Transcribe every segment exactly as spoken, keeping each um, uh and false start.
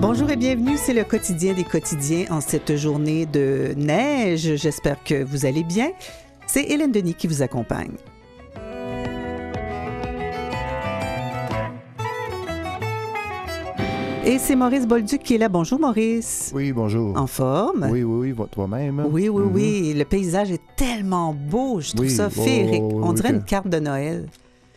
Bonjour et bienvenue, c'est le quotidien des quotidiens en cette journée de neige. J'espère que vous allez bien. C'est Hélène Denis qui vous accompagne. Et c'est Maurice Bolduc qui est là. Bonjour Maurice. Oui, bonjour. En forme? Oui, oui, oui, toi-même. Oui, oui, mm-hmm. oui. Le paysage est tellement beau. Je trouve oui, ça féerique. oh, oh, On oui, dirait que... une carte de Noël.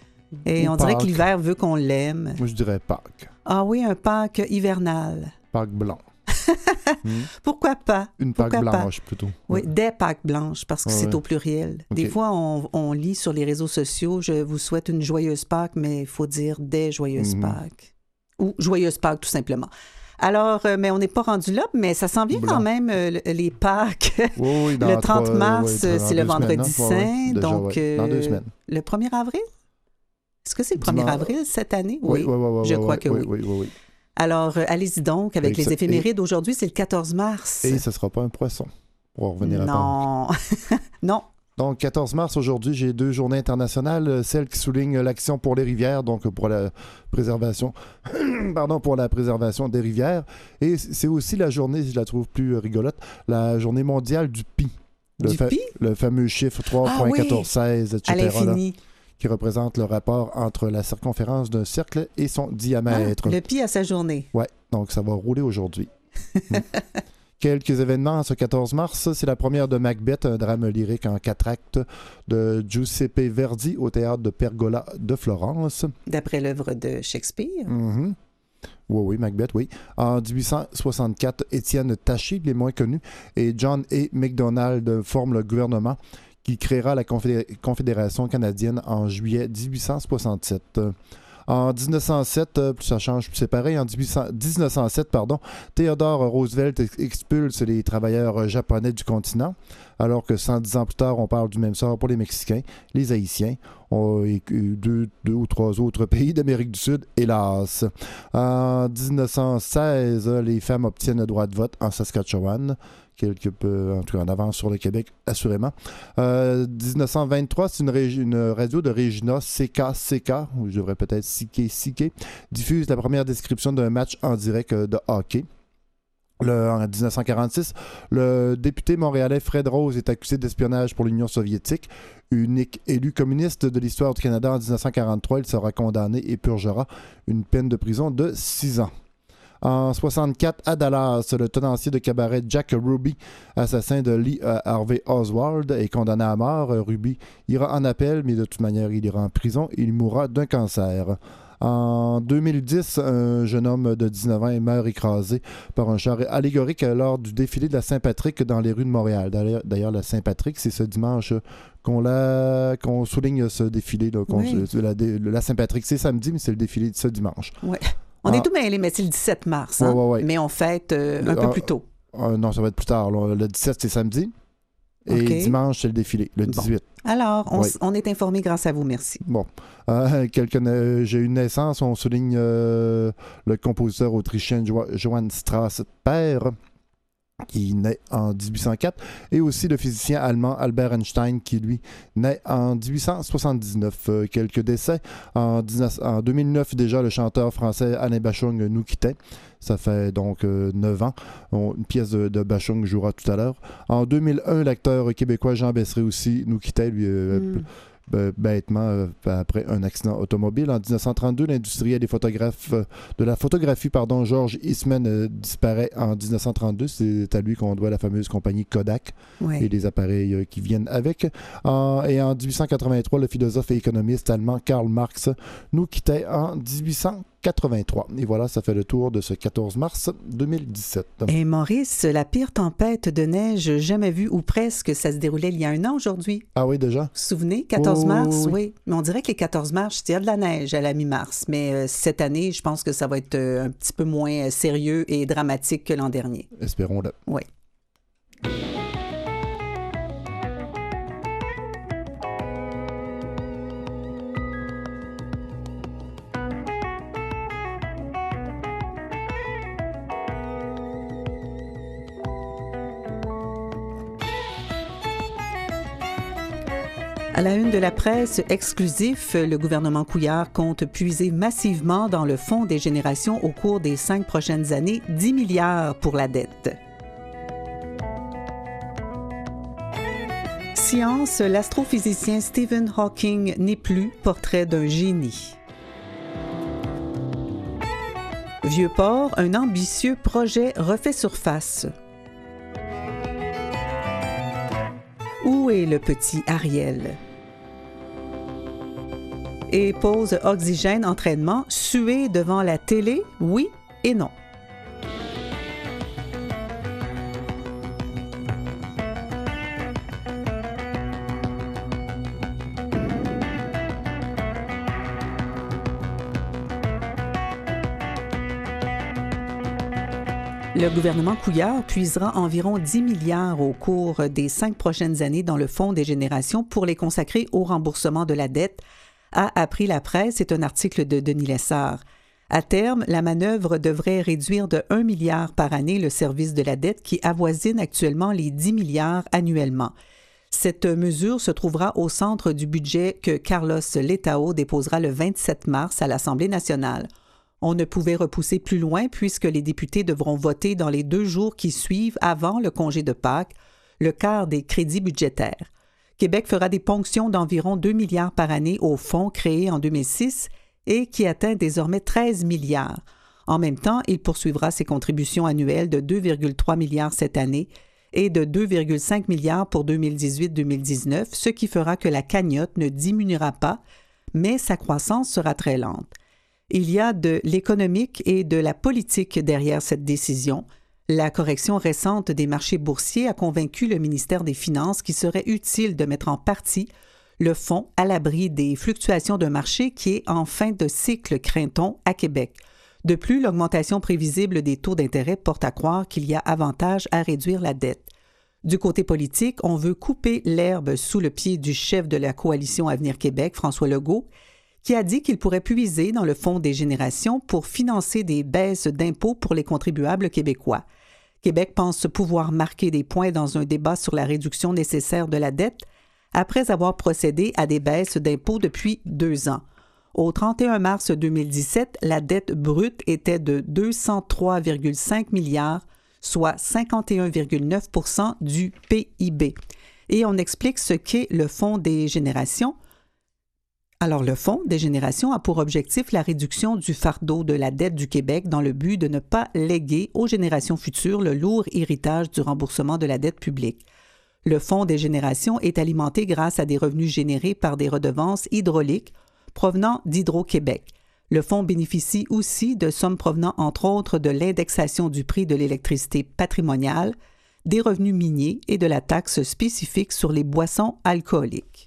Et Ou on dirait Pâques. que l'hiver veut qu'on l'aime. Moi, je dirais Pâques. Ah oui, un Pâques hivernal. Pâques blanc. hmm. Pourquoi pas? Une Pourquoi Pâques pas? blanche, plutôt. Oui, des Pâques blanches, parce que Ah, c'est ouais. au pluriel. Okay. Des fois, on, on lit sur les réseaux sociaux « Je vous souhaite une joyeuse Pâques », mais il faut dire « des joyeuses mm-hmm. Pâques ». Ou « joyeuse Pâques », tout simplement. Alors, euh, mais on n'est pas rendu là, mais ça s'en vient Blanc. quand même, euh, les Pâques. Oui, oui, dans le trente trois, mars, oui, c'est le vendredi semaines, saint. Ouais, ouais. Déjà, donc, ouais. Dans deux semaines. Euh, le premier avril? Est-ce que c'est le premier Dimanche. avril cette année? Oui, oui, oui, oui, je oui, crois oui, que oui. oui. oui, oui, oui. Alors, euh, allez-y donc avec Et les ça, éphémérides. Et... Aujourd'hui, c'est le quatorze mars. Et ce ne sera pas un poisson, pour revenir non. à Pâques. Non. Donc, quatorze mars, aujourd'hui, j'ai deux journées internationales, celle qui souligne l'action pour les rivières, donc pour la préservation, pardon, pour la préservation des rivières. Et c'est aussi la journée, je la trouve plus rigolote, la journée mondiale du pi. Le, du fa- pi? Le fameux chiffre trois virgule quatorze seize, et cetera. À l'infini. Là, qui représente le rapport entre la circonférence d'un cercle et son diamètre. Ah, le pi à sa journée. Oui, donc ça va rouler aujourd'hui. mm. Quelques événements ce quatorze mars, c'est la première de Macbeth, un drame lyrique en quatre actes de Giuseppe Verdi au théâtre de Pergola de Florence. D'après l'œuvre de Shakespeare. Mm-hmm. Oui, oui, Macbeth, oui. En dix-huit cent soixante-quatre, Étienne Taché, les moins connus, et John A. Macdonald forment le gouvernement qui créera la Confédé- Confédération canadienne en juillet dix-huit cent soixante-sept. En dix-neuf cent sept, ça change, c'est pareil, en dix-neuf cent sept, pardon, Theodore Roosevelt expulse les travailleurs japonais du continent, alors que cent dix ans plus tard, on parle du même sort pour les Mexicains, les Haïtiens, on, et deux, deux ou trois autres pays d'Amérique du Sud, hélas. En dix-neuf cent seize, les femmes obtiennent le droit de vote en Saskatchewan, quelque peu, en tout cas en avance sur le Québec, assurément. Euh, dix-neuf cent vingt-trois, c'est une, régi- une radio de Regina, C K C K, ou je devrais peut-être C K C K, diffuse la première description d'un match en direct de hockey. Le, en dix-neuf cent quarante-six, le député montréalais Fred Rose est accusé d'espionnage pour l'Union soviétique. Unique élu communiste de l'histoire du Canada en dix-neuf cent quarante-trois, il sera condamné et purgera une peine de prison de six ans. En soixante-quatre, à Dallas, le tenancier de cabaret Jack Ruby, assassin de Lee euh, Harvey Oswald, est condamné à mort. Ruby ira en appel, mais de toute manière, il ira en prison et il mourra d'un cancer. En deux mille dix, un jeune homme de dix-neuf ans meurt écrasé par un char allégorique lors du défilé de la Saint-Patrick dans les rues de Montréal. D'ailleurs, d'ailleurs la Saint-Patrick, c'est ce dimanche qu'on, la, qu'on souligne ce défilé. Là, qu'on, oui. la, la Saint-Patrick, c'est samedi, mais c'est le défilé de ce dimanche. Oui. On ah. est tout mêlés, mais c'est le dix-sept mars. Hein? Ouais, ouais, ouais. Mais on fête euh, un le, peu euh, plus tôt. Euh, non, ça va être plus tard. Là. Le dix-sept, c'est samedi. Et okay. dimanche, c'est le défilé, le dix-huit. Bon. Alors, on, oui. s- on est informés grâce à vous, merci. Bon. Euh, quelques, euh, j'ai eu une naissance, on souligne euh, le compositeur autrichien jo- Johann Strauss père, qui naît en dix-huit cent quatre, et aussi le physicien allemand Albert Einstein, qui, lui, naît en dix-huit cent soixante-dix-neuf. Euh, quelques décès. En, dix-neuf, en deux mille neuf, déjà, le chanteur français Alain Bachung nous quittait. Ça fait donc euh, neuf ans. On, une pièce de, de Bachung jouera tout à l'heure. En deux mille un, l'acteur québécois Jean Besseré aussi nous quittait, lui, euh, mm. b- bêtement, euh, après un accident automobile. En dix-neuf cent trente-deux, l'industriel des photographes, euh, de la photographie, pardon, George Eastman, euh, disparaît en dix-neuf cent trente-deux. C'est à lui qu'on doit la fameuse compagnie Kodak ouais. et les appareils euh, qui viennent avec. En, et en dix-huit cent quatre-vingt-trois, le philosophe et économiste allemand Karl Marx nous quittait en dix-huit cent quatre-vingt-trois. Et voilà, ça fait le tour de ce quatorze mars deux mille dix-sept. Et Maurice, la pire tempête de neige jamais vue, ou presque, ça se déroulait il y a un an aujourd'hui. Ah oui, déjà? Vous vous souvenez? quatorze oh, mars, oui. oui. Mais on dirait que les quatorze mars, il y a de la neige à la mi-mars. Mais euh, cette année, je pense que ça va être euh, un petit peu moins sérieux et dramatique que l'an dernier. Espérons-le. Oui. À la une de la presse, exclusif, le gouvernement Couillard compte puiser massivement dans le fonds des générations au cours des cinq prochaines années, dix milliards pour la dette. Science, l'astrophysicien Stephen Hawking n'est plus, portrait d'un génie. Vieux-Port, un ambitieux projet refait surface. Où est le petit Ariel? Et pause oxygène entraînement, suer devant la télé, oui et non. Le gouvernement Couillard puisera environ dix milliards au cours des cinq prochaines années dans le Fonds des générations pour les consacrer au remboursement de la dette, a appris la presse, c'est un article de Denis Lessard. À terme, la manœuvre devrait réduire de un milliard par année le service de la dette qui avoisine actuellement les dix milliards annuellement. Cette mesure se trouvera au centre du budget que Carlos Letao déposera le vingt-sept mars à l'Assemblée nationale. On ne pouvait repousser plus loin puisque les députés devront voter dans les deux jours qui suivent avant le congé de Pâques le quart des crédits budgétaires. Québec fera des ponctions d'environ deux milliards par année au fonds créé en deux mille six et qui atteint désormais treize milliards. En même temps, il poursuivra ses contributions annuelles de deux virgule trois milliards cette année et de deux virgule cinq milliards pour deux mille dix-huit deux mille dix-neuf, ce qui fera que la cagnotte ne diminuera pas, mais sa croissance sera très lente. Il y a de l'économique et de la politique derrière cette décision. La correction récente des marchés boursiers a convaincu le ministère des Finances qu'il serait utile de mettre en partie le fonds à l'abri des fluctuations d'un marché qui est en fin de cycle, craint-on, à Québec. De plus, l'augmentation prévisible des taux d'intérêt porte à croire qu'il y a avantage à réduire la dette. Du côté politique, on veut couper l'herbe sous le pied du chef de la coalition Avenir Québec, François Legault, qui a dit qu'il pourrait puiser dans le Fonds des générations pour financer des baisses d'impôts pour les contribuables québécois. Québec pense pouvoir marquer des points dans un débat sur la réduction nécessaire de la dette après avoir procédé à des baisses d'impôts depuis deux ans. Au trente et un mars deux mille dix-sept, la dette brute était de deux cent trois virgule cinq milliards, soit cinquante et un virgule neuf pour cent du P I B. Et on explique ce qu'est le Fonds des générations. Alors, le Fonds des générations a pour objectif la réduction du fardeau de la dette du Québec dans le but de ne pas léguer aux générations futures le lourd héritage du remboursement de la dette publique. Le Fonds des générations est alimenté grâce à des revenus générés par des redevances hydrauliques provenant d'Hydro-Québec. Le fonds bénéficie aussi de sommes provenant entre autres de l'indexation du prix de l'électricité patrimoniale, des revenus miniers et de la taxe spécifique sur les boissons alcooliques.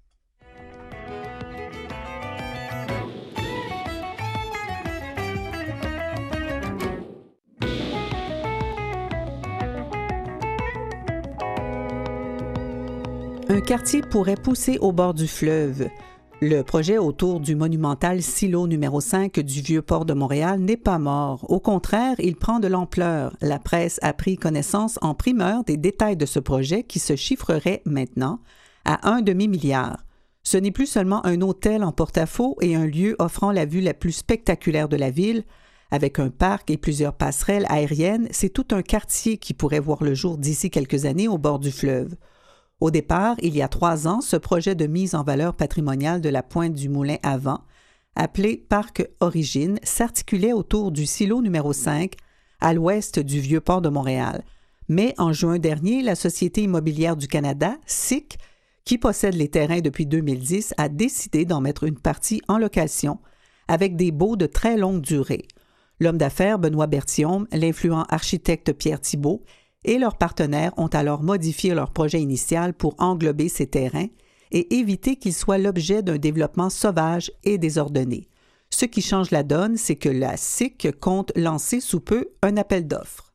Un quartier pourrait pousser au bord du fleuve. Le projet autour du monumental silo numéro cinq du Vieux-Port de Montréal n'est pas mort. Au contraire, il prend de l'ampleur. La presse a pris connaissance en primeur des détails de ce projet qui se chiffrerait maintenant à un demi-milliard. Ce n'est plus seulement un hôtel en porte-à-faux et un lieu offrant la vue la plus spectaculaire de la ville. Avec un parc et plusieurs passerelles aériennes, c'est tout un quartier qui pourrait voir le jour d'ici quelques années au bord du fleuve. Au départ, il y a trois ans, ce projet de mise en valeur patrimoniale de la pointe du Moulin-à-Vent, appelé Parc Origine, s'articulait autour du silo numéro cinq, à l'ouest du Vieux-Port de Montréal. Mais en juin dernier, la Société immobilière du Canada, S I C, qui possède les terrains depuis deux mille dix, a décidé d'en mettre une partie en location, avec des baux de très longue durée. L'homme d'affaires Benoît Berthiaume, l'influent architecte Pierre Thibault et leurs partenaires ont alors modifié leur projet initial pour englober ces terrains et éviter qu'ils soient l'objet d'un développement sauvage et désordonné. Ce qui change la donne, c'est que la S I C compte lancer sous peu un appel d'offres.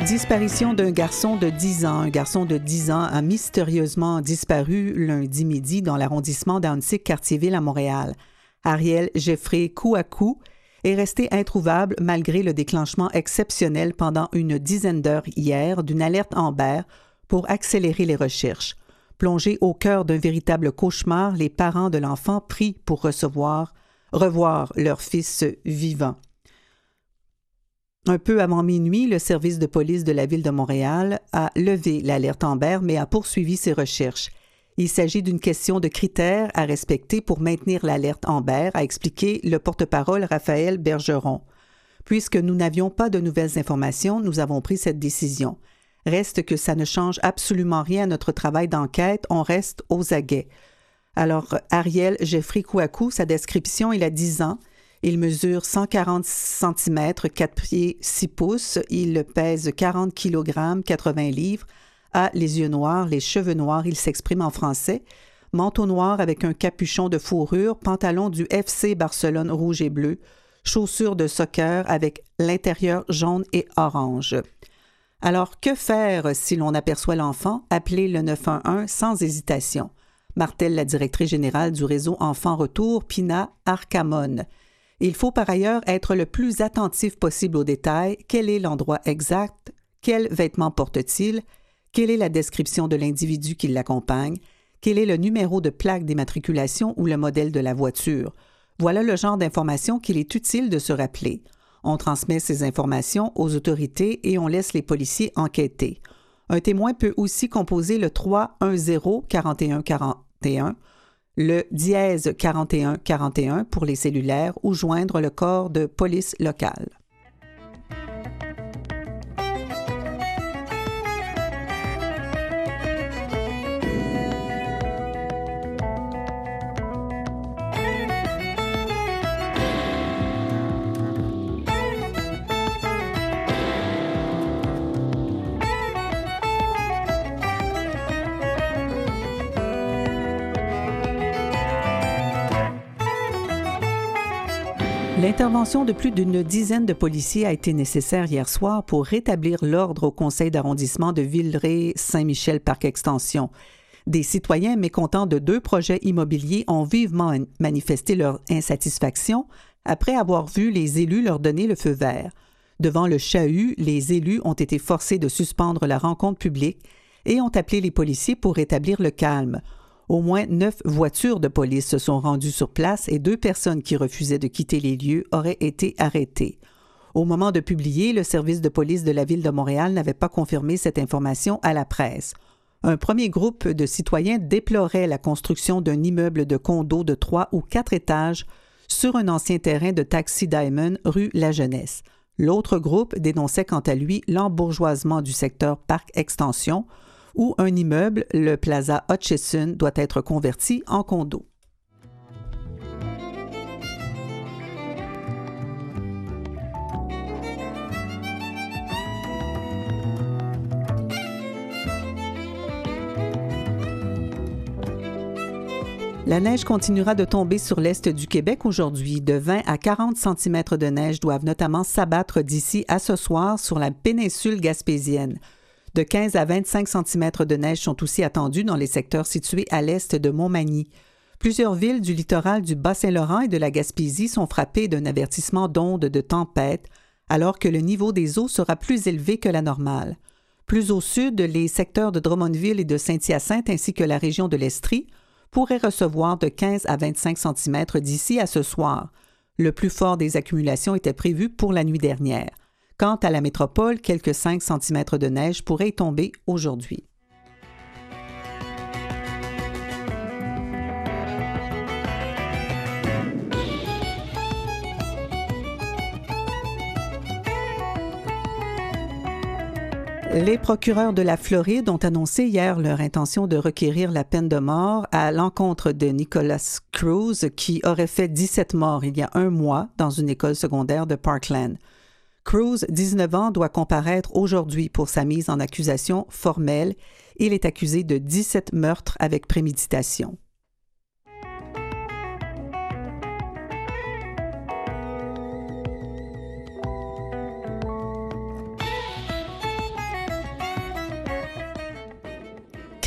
Disparition d'un garçon de dix ans. Un garçon de dix ans a mystérieusement disparu lundi midi dans l'arrondissement d'Ahuntsic, Cartierville à Montréal. Ariel Jeffrey Kouakou est resté introuvable malgré le déclenchement exceptionnel pendant une dizaine d'heures hier d'une alerte Amber pour accélérer les recherches. Plongés au cœur d'un véritable cauchemar, les parents de l'enfant prient pour recevoir, revoir leur fils vivant. Un peu avant minuit, le service de police de la Ville de Montréal a levé l'alerte Amber, mais a poursuivi ses recherches. Il s'agit d'une question de critères à respecter pour maintenir l'alerte Amber, a expliqué le porte-parole Raphaël Bergeron. Puisque nous n'avions pas de nouvelles informations, nous avons pris cette décision. Reste que ça ne change absolument rien à notre travail d'enquête, on reste aux aguets. Alors, Ariel Jeffrey Kouakou, sa description, il a dix ans. Il mesure cent quarante centimètres, quatre pieds, six pouces. Il pèse quarante kilogrammes, quatre-vingts livres. A les yeux noirs, les cheveux noirs. Il s'exprime en français. Manteau noir avec un capuchon de fourrure. Pantalon du F C Barcelone rouge et bleu. Chaussures de soccer avec l'intérieur jaune et orange. Alors, que faire si l'on aperçoit l'enfant? Appelez le neuf un un sans hésitation. Martèle la directrice générale du réseau Enfants Retour, Pina Arcamone. Il faut par ailleurs être le plus attentif possible aux détails. Quel est l'endroit exact? Quels vêtements porte-t-il? Quelle est la description de l'individu qui l'accompagne? Quel est le numéro de plaque d'immatriculation ou le modèle de la voiture? Voilà le genre d'informations qu'il est utile de se rappeler. On transmet ces informations aux autorités et on laisse les policiers enquêter. Un témoin peut aussi composer le trois un zéro quarante et un quarante et un, le dièse quarante et un quarante et un pour les cellulaires ou joindre le corps de police locale. L'intervention de plus d'une dizaine de policiers a été nécessaire hier soir pour rétablir l'ordre au conseil d'arrondissement de Villeray-Saint-Michel-Parc-Extension. Des citoyens mécontents de deux projets immobiliers ont vivement manifesté leur insatisfaction après avoir vu les élus leur donner le feu vert. Devant le chahut, les élus ont été forcés de suspendre la rencontre publique et ont appelé les policiers pour rétablir le calme. Au moins neuf voitures de police se sont rendues sur place et deux personnes qui refusaient de quitter les lieux auraient été arrêtées. Au moment de publier, le service de police de la Ville de Montréal n'avait pas confirmé cette information à la presse. Un premier groupe de citoyens déplorait la construction d'un immeuble de condo de trois ou quatre étages sur un ancien terrain de Taxi Diamond, rue La Jeunesse. L'autre groupe dénonçait quant à lui l'embourgeoisement du secteur Parc-Extension, où un immeuble, le Plaza Hutchison, doit être converti en condo. La neige continuera de tomber sur l'est du Québec aujourd'hui. De vingt à quarante centimètres de neige doivent notamment s'abattre d'ici à ce soir sur la péninsule gaspésienne. De quinze à vingt-cinq centimètres de neige sont aussi attendus dans les secteurs situés à l'est de Montmagny. Plusieurs villes du littoral du Bas-Saint-Laurent et de la Gaspésie sont frappées d'un avertissement d'ondes de tempête, alors que le niveau des eaux sera plus élevé que la normale. Plus au sud, les secteurs de Drummondville et de Saint-Hyacinthe ainsi que la région de l'Estrie pourraient recevoir de quinze à vingt-cinq centimètres d'ici à ce soir. Le plus fort des accumulations était prévu pour la nuit dernière. Quant à la métropole, quelques cinq centimètres de neige pourraient tomber aujourd'hui. Les procureurs de la Floride ont annoncé hier leur intention de requérir la peine de mort à l'encontre de Nicholas Cruz, qui aurait fait dix-sept morts il y a un mois dans une école secondaire de Parkland. Cruz, dix-neuf ans, doit comparaître aujourd'hui pour sa mise en accusation formelle. Il est accusé de dix-sept meurtres avec préméditation.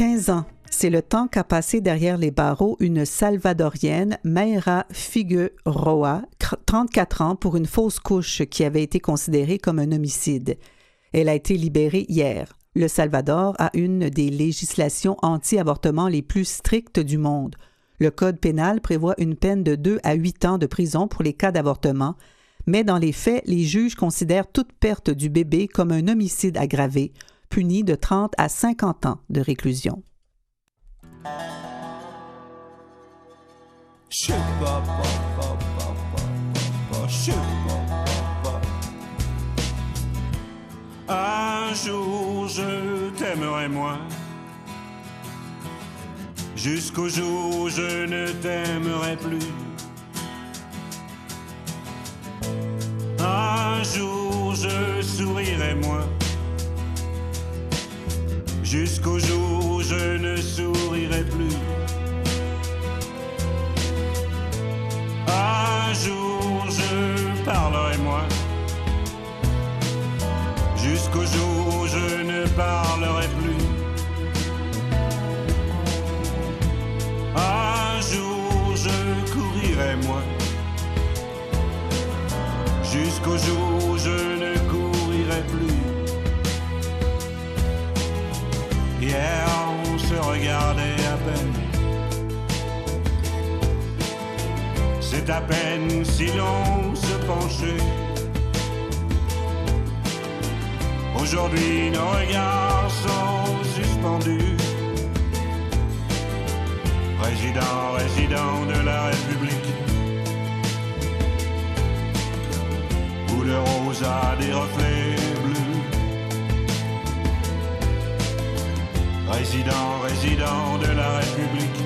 quinze ans. C'est le temps qu'a passé derrière les barreaux une Salvadorienne, Mayra Figueroa, trente-quatre ans, pour une fausse couche qui avait été considérée comme un homicide. Elle a été libérée hier. Le Salvador a une des législations anti-avortement les plus strictes du monde. Le Code pénal prévoit une peine de deux à huit ans de prison pour les cas d'avortement, mais dans les faits, les juges considèrent toute perte du bébé comme un homicide aggravé, puni de trente à cinquante ans de réclusion. Un jour je t'aimerai moins, jusqu'au jour où je ne t'aimerai plus. Un jour je sourirai moins, jusqu'au jour où je ne sourirai plus. Un jour je parlerai moins, jusqu'au jour où je ne parlerai plus. Un jour je courirai moins, jusqu'au jour où je ne courirai plus. Hier on se regardait à peine, c'est à peine si l'on se penchait. Aujourd'hui nos regards sont suspendus. Président, résident de la République, où le rose a des reflets bleus. Résident, résident de la République,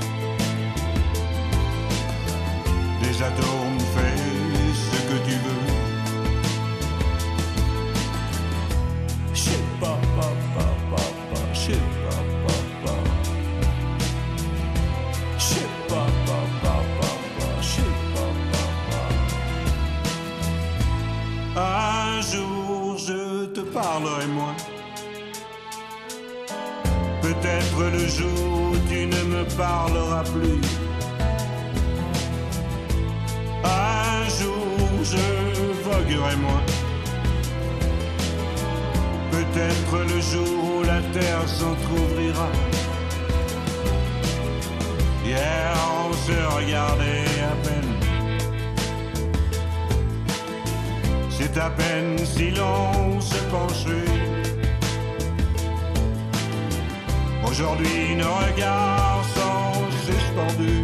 des atomes fais ce que tu veux. Je sais pas, pas, pas, pas, pas, je sais pas, pas, pas. Je sais pas, pas, pas, pas, pas, je sais pas, pas, pas. Un jour je te parlerai moins, peut-être le jour où tu ne me parleras plus. Un jour je voguerai moins, peut-être le jour où la terre s'entr'ouvrira. Hier on se regardait à peine, c'est à peine si l'on se penchait. Aujourd'hui nos regards sont suspendus.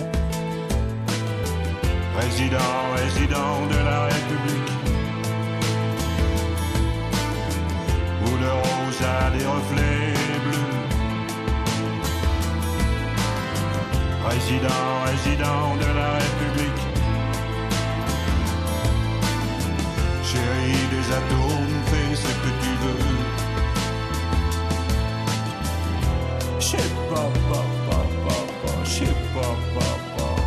Résident, résident de la République, où le rose a des reflets bleus. Résident, résident de la République, chérie des atomes, fais ce que tu veux. Je sais pas, pas, pas, pas, pas, je sais pas, pas, pas.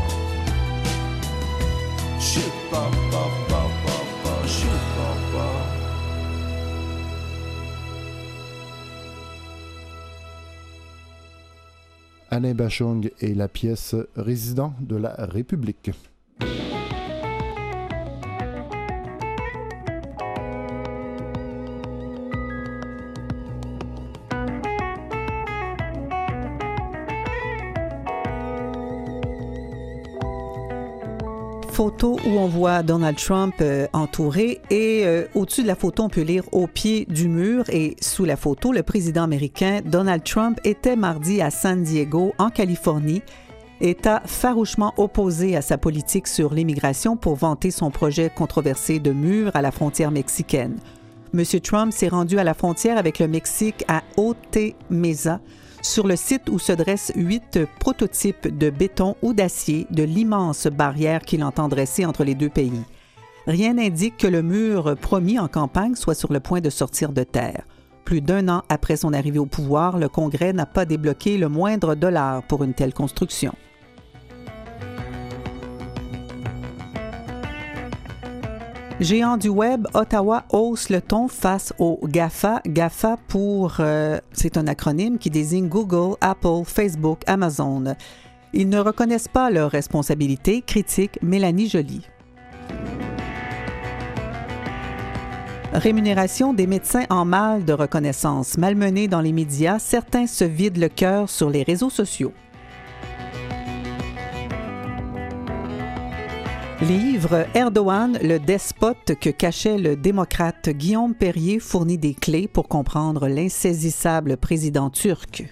Je sais pas, pas, pas, pas, pas, je sais pas, pas. Alain Bachung et la pièce Résident de la République. Photo où on voit Donald Trump euh, entouré et euh, au-dessus de la photo, on peut lire « Au pied du mur » et sous la photo, le président américain Donald Trump était mardi à San Diego, en Californie, État farouchement opposé à sa politique sur l'immigration pour vanter son projet controversé de mur à la frontière mexicaine. M. Trump s'est rendu à la frontière avec le Mexique à Otay Mesa, sur le site où se dressent huit prototypes de béton ou d'acier de l'immense barrière qu'il entend dresser entre les deux pays. Rien n'indique que le mur promis en campagne soit sur le point de sortir de terre. Plus d'un an après son arrivée au pouvoir, le Congrès n'a pas débloqué le moindre dollar pour une telle construction. Géant du web, Ottawa hausse le ton face aux GAFA. GAFA pour, euh, c'est un acronyme qui désigne Google, Apple, Facebook, Amazon. Ils ne reconnaissent pas leurs responsabilités, critique Mélanie Joly. Rémunération des médecins en mal de reconnaissance. Malmenés dans les médias, certains se vident le cœur sur les réseaux sociaux. Livre Erdogan, le despote que cachait le démocrate. Guillaume Perrier fournit des clés pour comprendre l'insaisissable président turc.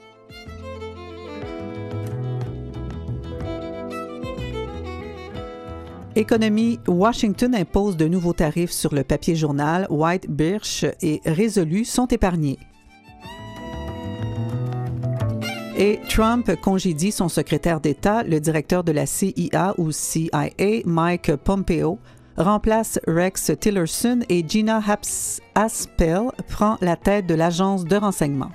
Économie, Washington impose de nouveaux tarifs sur le papier journal. White, Birch et Résolu sont épargnés. Et Trump congédie son secrétaire d'État, le directeur de la C I A ou C I A, Mike Pompeo, remplace Rex Tillerson et Gina Haspel prend la tête de l'agence de renseignement.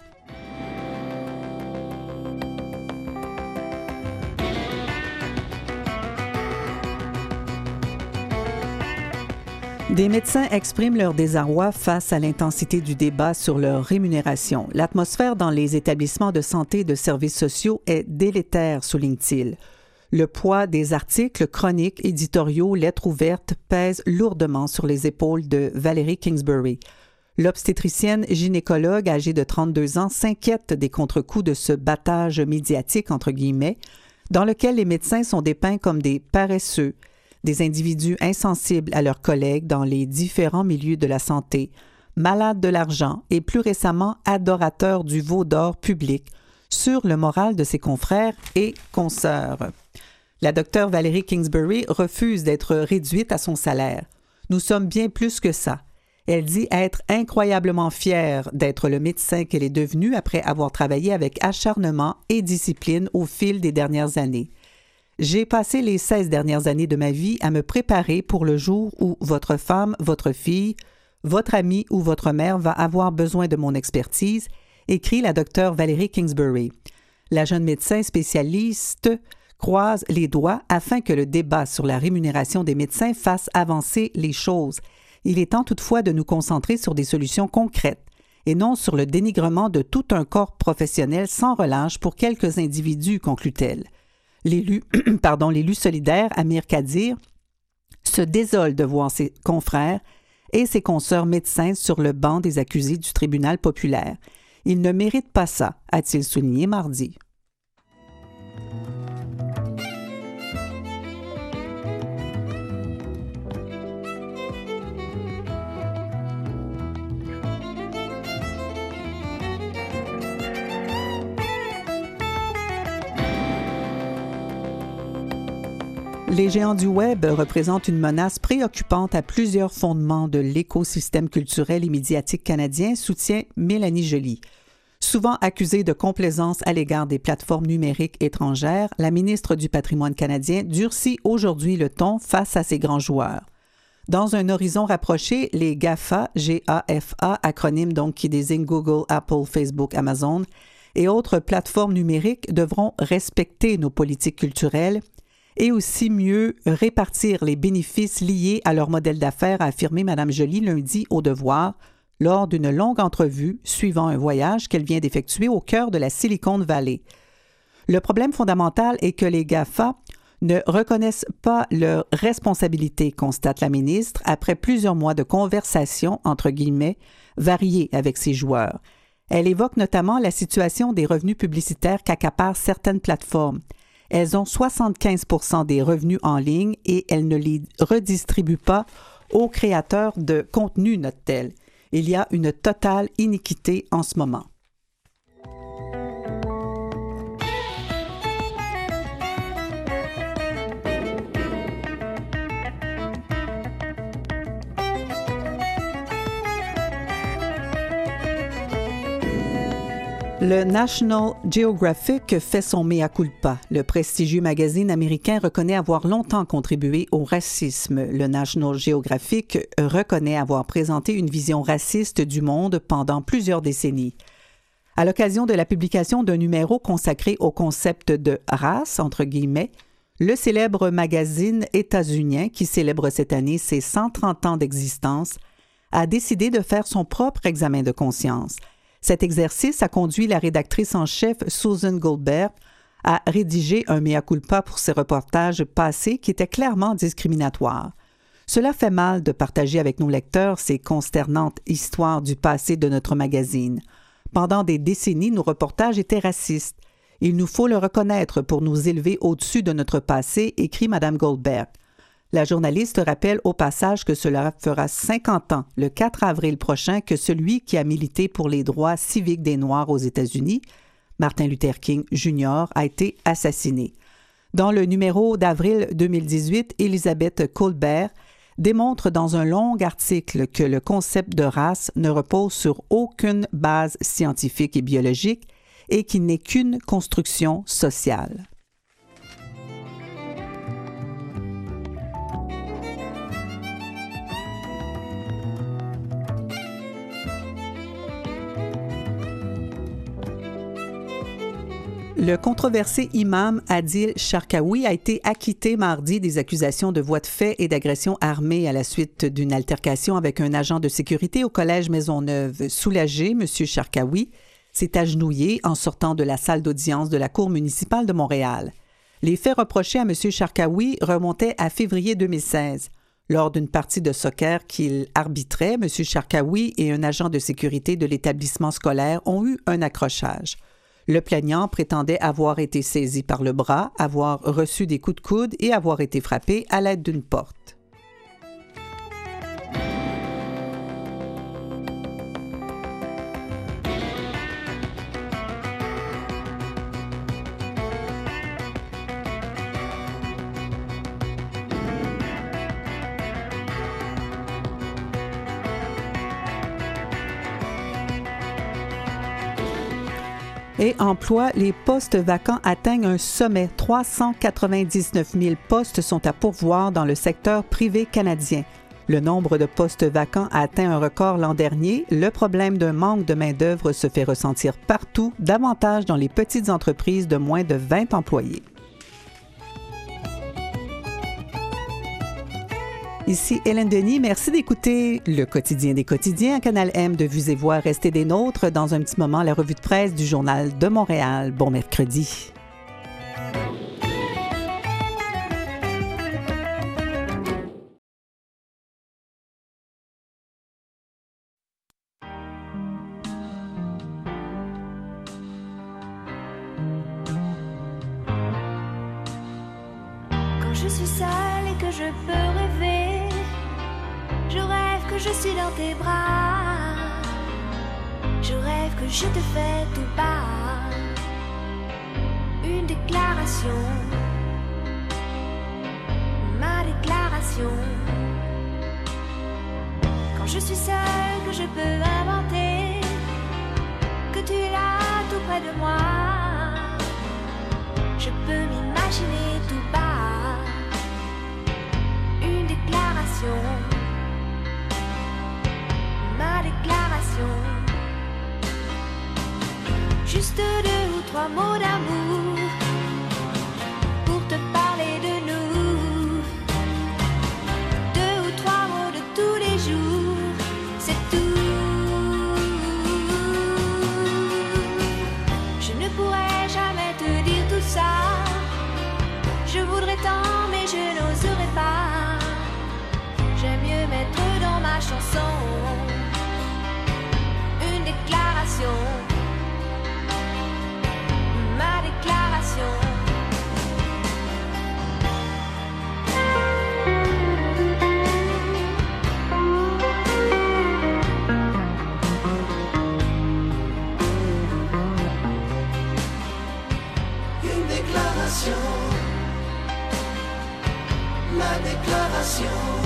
Des médecins expriment leur désarroi face à l'intensité du débat sur leur rémunération. L'atmosphère dans les établissements de santé et de services sociaux est délétère, souligne-t-il. Le poids des articles, chroniques, éditoriaux, lettres ouvertes pèse lourdement sur les épaules de Valérie Kingsbury. L'obstétricienne gynécologue âgée de trente-deux ans s'inquiète des contre-coups de ce battage médiatique, entre guillemets, dans lequel les médecins sont dépeints comme des paresseux, des individus insensibles à leurs collègues dans les différents milieux de la santé, malades de l'argent et plus récemment adorateurs du veau d'or public sur le moral de ses confrères et consoeurs. La docteure Valérie Kingsbury refuse d'être réduite à son salaire. Nous sommes bien plus que ça. Elle dit être incroyablement fière d'être le médecin qu'elle est devenue après avoir travaillé avec acharnement et discipline au fil des dernières années. J'ai passé les seize dernières années de ma vie à me préparer pour le jour où votre femme, votre fille, votre amie ou votre mère va avoir besoin de mon expertise, écrit la docteure Valérie Kingsbury. La jeune médecin spécialiste croise les doigts afin que le débat sur la rémunération des médecins fasse avancer les choses. Il est temps toutefois de nous concentrer sur des solutions concrètes et non sur le dénigrement de tout un corps professionnel sans relâche pour quelques individus, conclut-elle. L'élu, pardon, l'élu solidaire, Amir Kadir, se désole de voir ses confrères et ses consoeurs médecins sur le banc des accusés du tribunal populaire. Il ne mérite pas ça, a-t-il souligné mardi. Les géants du web représentent une menace préoccupante à plusieurs fondements de l'écosystème culturel et médiatique canadien, soutient Mélanie Joly. Souvent accusée de complaisance à l'égard des plateformes numériques étrangères, la ministre du Patrimoine canadien durcit aujourd'hui le ton face à ces grands joueurs. Dans un horizon rapproché, les GAFA, G A F A, acronyme donc qui désigne Google, Apple, Facebook, Amazon, et autres plateformes numériques devront respecter nos politiques culturelles et aussi mieux répartir les bénéfices liés à leur modèle d'affaires, a affirmé Mme Joly lundi au Devoir lors d'une longue entrevue suivant un voyage qu'elle vient d'effectuer au cœur de la Silicon Valley. Le problème fondamental est que les GAFA ne reconnaissent pas leurs responsabilités, constate la ministre, après plusieurs mois de conversations, entre guillemets, variées avec ces joueurs. Elle évoque notamment la situation des revenus publicitaires qu'accaparent certaines plateformes. Elles ont soixante-quinze pour cent des revenus en ligne et elles ne les redistribuent pas aux créateurs de contenu, note-t-elle. Il y a une totale iniquité en ce moment. Le National Geographic fait son mea culpa. Le prestigieux magazine américain reconnaît avoir longtemps contribué au racisme. Le National Geographic reconnaît avoir présenté une vision raciste du monde pendant plusieurs décennies. À l'occasion de la publication d'un numéro consacré au concept de race, entre guillemets, Le célèbre magazine états-unien, qui célèbre cette année ses cent trente ans d'existence, a décidé de faire son propre examen de conscience. Cet exercice a conduit la rédactrice en chef Susan Goldberg à rédiger un mea culpa pour ses reportages passés qui étaient clairement discriminatoires. Cela fait mal de partager avec nos lecteurs ces consternantes histoires du passé de notre magazine. Pendant des décennies, nos reportages étaient racistes. Il nous faut le reconnaître pour nous élever au-dessus de notre passé, écrit Mme Goldberg. La journaliste rappelle au passage que cela fera cinquante ans, le quatre avril prochain, que celui qui a milité pour les droits civiques des Noirs aux États-Unis, Martin Luther King junior, a été assassiné. Dans le numéro d'avril deux mille dix-huit, Elisabeth Colbert démontre dans un long article que le concept de race ne repose sur aucune base scientifique et biologique et qu'il n'est qu'une construction sociale. Le controversé imam Adil Sharkawi a été acquitté mardi des accusations de voies de fait et d'agression armée à la suite d'une altercation avec un agent de sécurité au collège Maisonneuve. Soulagé, M. Sharkawi s'est agenouillé en sortant de la salle d'audience de la Cour municipale de Montréal. Les faits reprochés à M. Sharkawi remontaient à février deux mille seize. Lors d'une partie de soccer qu'il arbitrait, M. Sharkawi et un agent de sécurité de l'établissement scolaire ont eu un accrochage. Le plaignant prétendait avoir été saisi par le bras, avoir reçu des coups de coude et avoir été frappé à l'aide d'une porte. Et emploi, les postes vacants atteignent un sommet. trois cent quatre-vingt-dix-neuf mille postes sont à pourvoir dans le secteur privé canadien. Le nombre de postes vacants a atteint un record l'an dernier. Le problème d'un manque de main-d'œuvre se fait ressentir partout, davantage dans les petites entreprises de moins de vingt employés. Ici Hélène Denis, merci d'écouter le quotidien des quotidiens à Canal M de Vues et Voix. Restez des nôtres. Dans un petit moment, la revue de presse du Journal de Montréal. Bon mercredi. Quand je suis seule et que je peux rêver, je rêve que je suis dans tes bras. Je rêve que je te fais tout bas une déclaration, ma déclaration. Quand je suis seule, que je peux inventer, que tu es là tout près de moi. Je peux m'imaginer tout bas une déclaration, ma déclaration. Juste deux ou trois mots d'amour pour te parler de nous. Deux ou trois mots de tous les jours, c'est tout. Je ne pourrais jamais te dire tout ça. Je voudrais tant mais je n'oserais pas. J'aime mieux mettre dans ma chanson une déclaration, ma déclaration. Une déclaration, ma déclaration.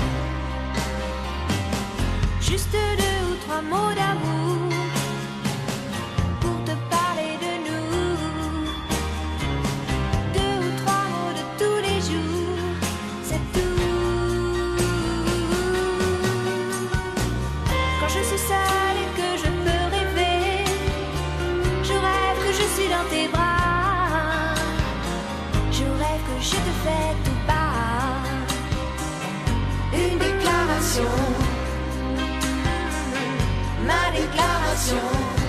Juste deux ou trois mots d'amour pour te parler de nous. Deux ou trois mots de tous les jours, c'est tout. Quand je suis seule et que je peux rêver, je rêve que je suis dans tes bras. Je rêve que je te fais déclaration, ma déclaration.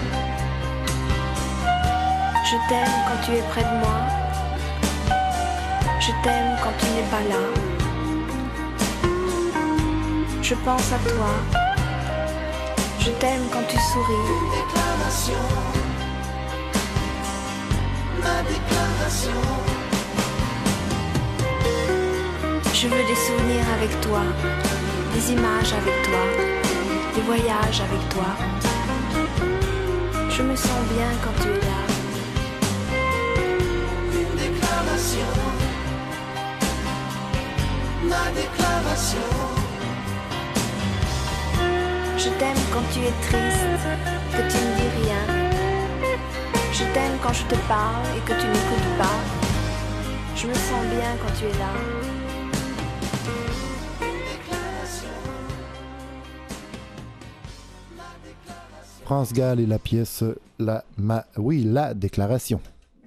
Je t'aime quand tu es près de moi, je t'aime quand tu n'es pas là. Je pense à toi, je t'aime quand tu souris. Déclaration, ma déclaration. Je veux des souvenirs avec toi, des images avec toi, des voyages avec toi. Je me sens bien quand tu es là. Une déclaration, ma déclaration. Je t'aime quand tu es triste, que tu ne dis rien. Je t'aime quand je te parle et que tu n'écoutes pas. Je me sens bien quand tu es là. France Gall et la pièce la ma oui la déclaration.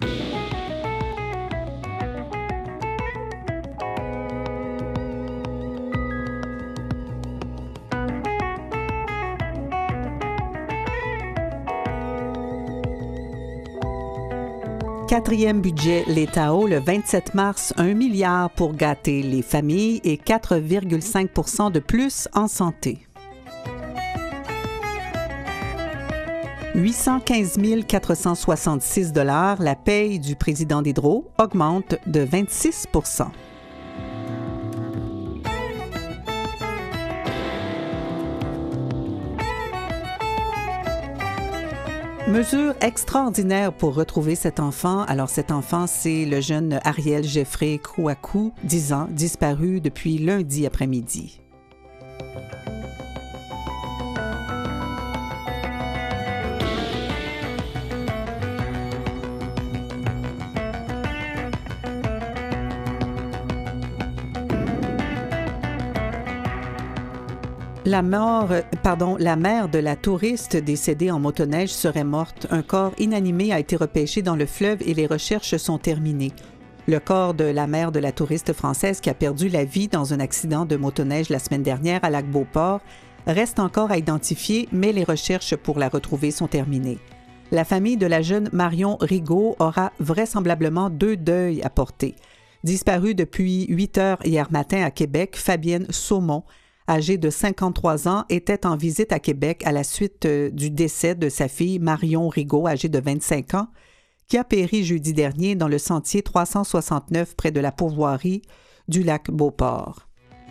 Quatrième budget l'État le vingt-sept mars, un milliard pour gâter les familles et quatre virgule cinq pour cent de plus en santé. huit cent quinze mille quatre cent soixante-six dollars, la paye du président d'Hydro augmente de vingt-six pour cent. Mesure extraordinaire pour retrouver cet enfant. Alors cet enfant, c'est le jeune Ariel Jeffrey Kouakou, dix ans, disparu depuis lundi après-midi. La, mort, pardon, la mère de la touriste décédée en motoneige serait morte. Un corps inanimé a été repêché dans le fleuve et les recherches sont terminées. Le corps de la mère de la touriste française qui a perdu la vie dans un accident de motoneige la semaine dernière à Lac-Beauport reste encore à identifier, mais les recherches pour la retrouver sont terminées. La famille de la jeune Marion Rigaud aura vraisemblablement deux deuils à porter. Disparue depuis huit heures hier matin à Québec, Fabienne Saumon, âgée de cinquante-trois ans, était en visite à Québec à la suite du décès de sa fille Marion Rigaud, âgée de vingt-cinq ans, qui a péri jeudi dernier dans le sentier trois cent soixante-neuf près de la pourvoirie du lac Beauport.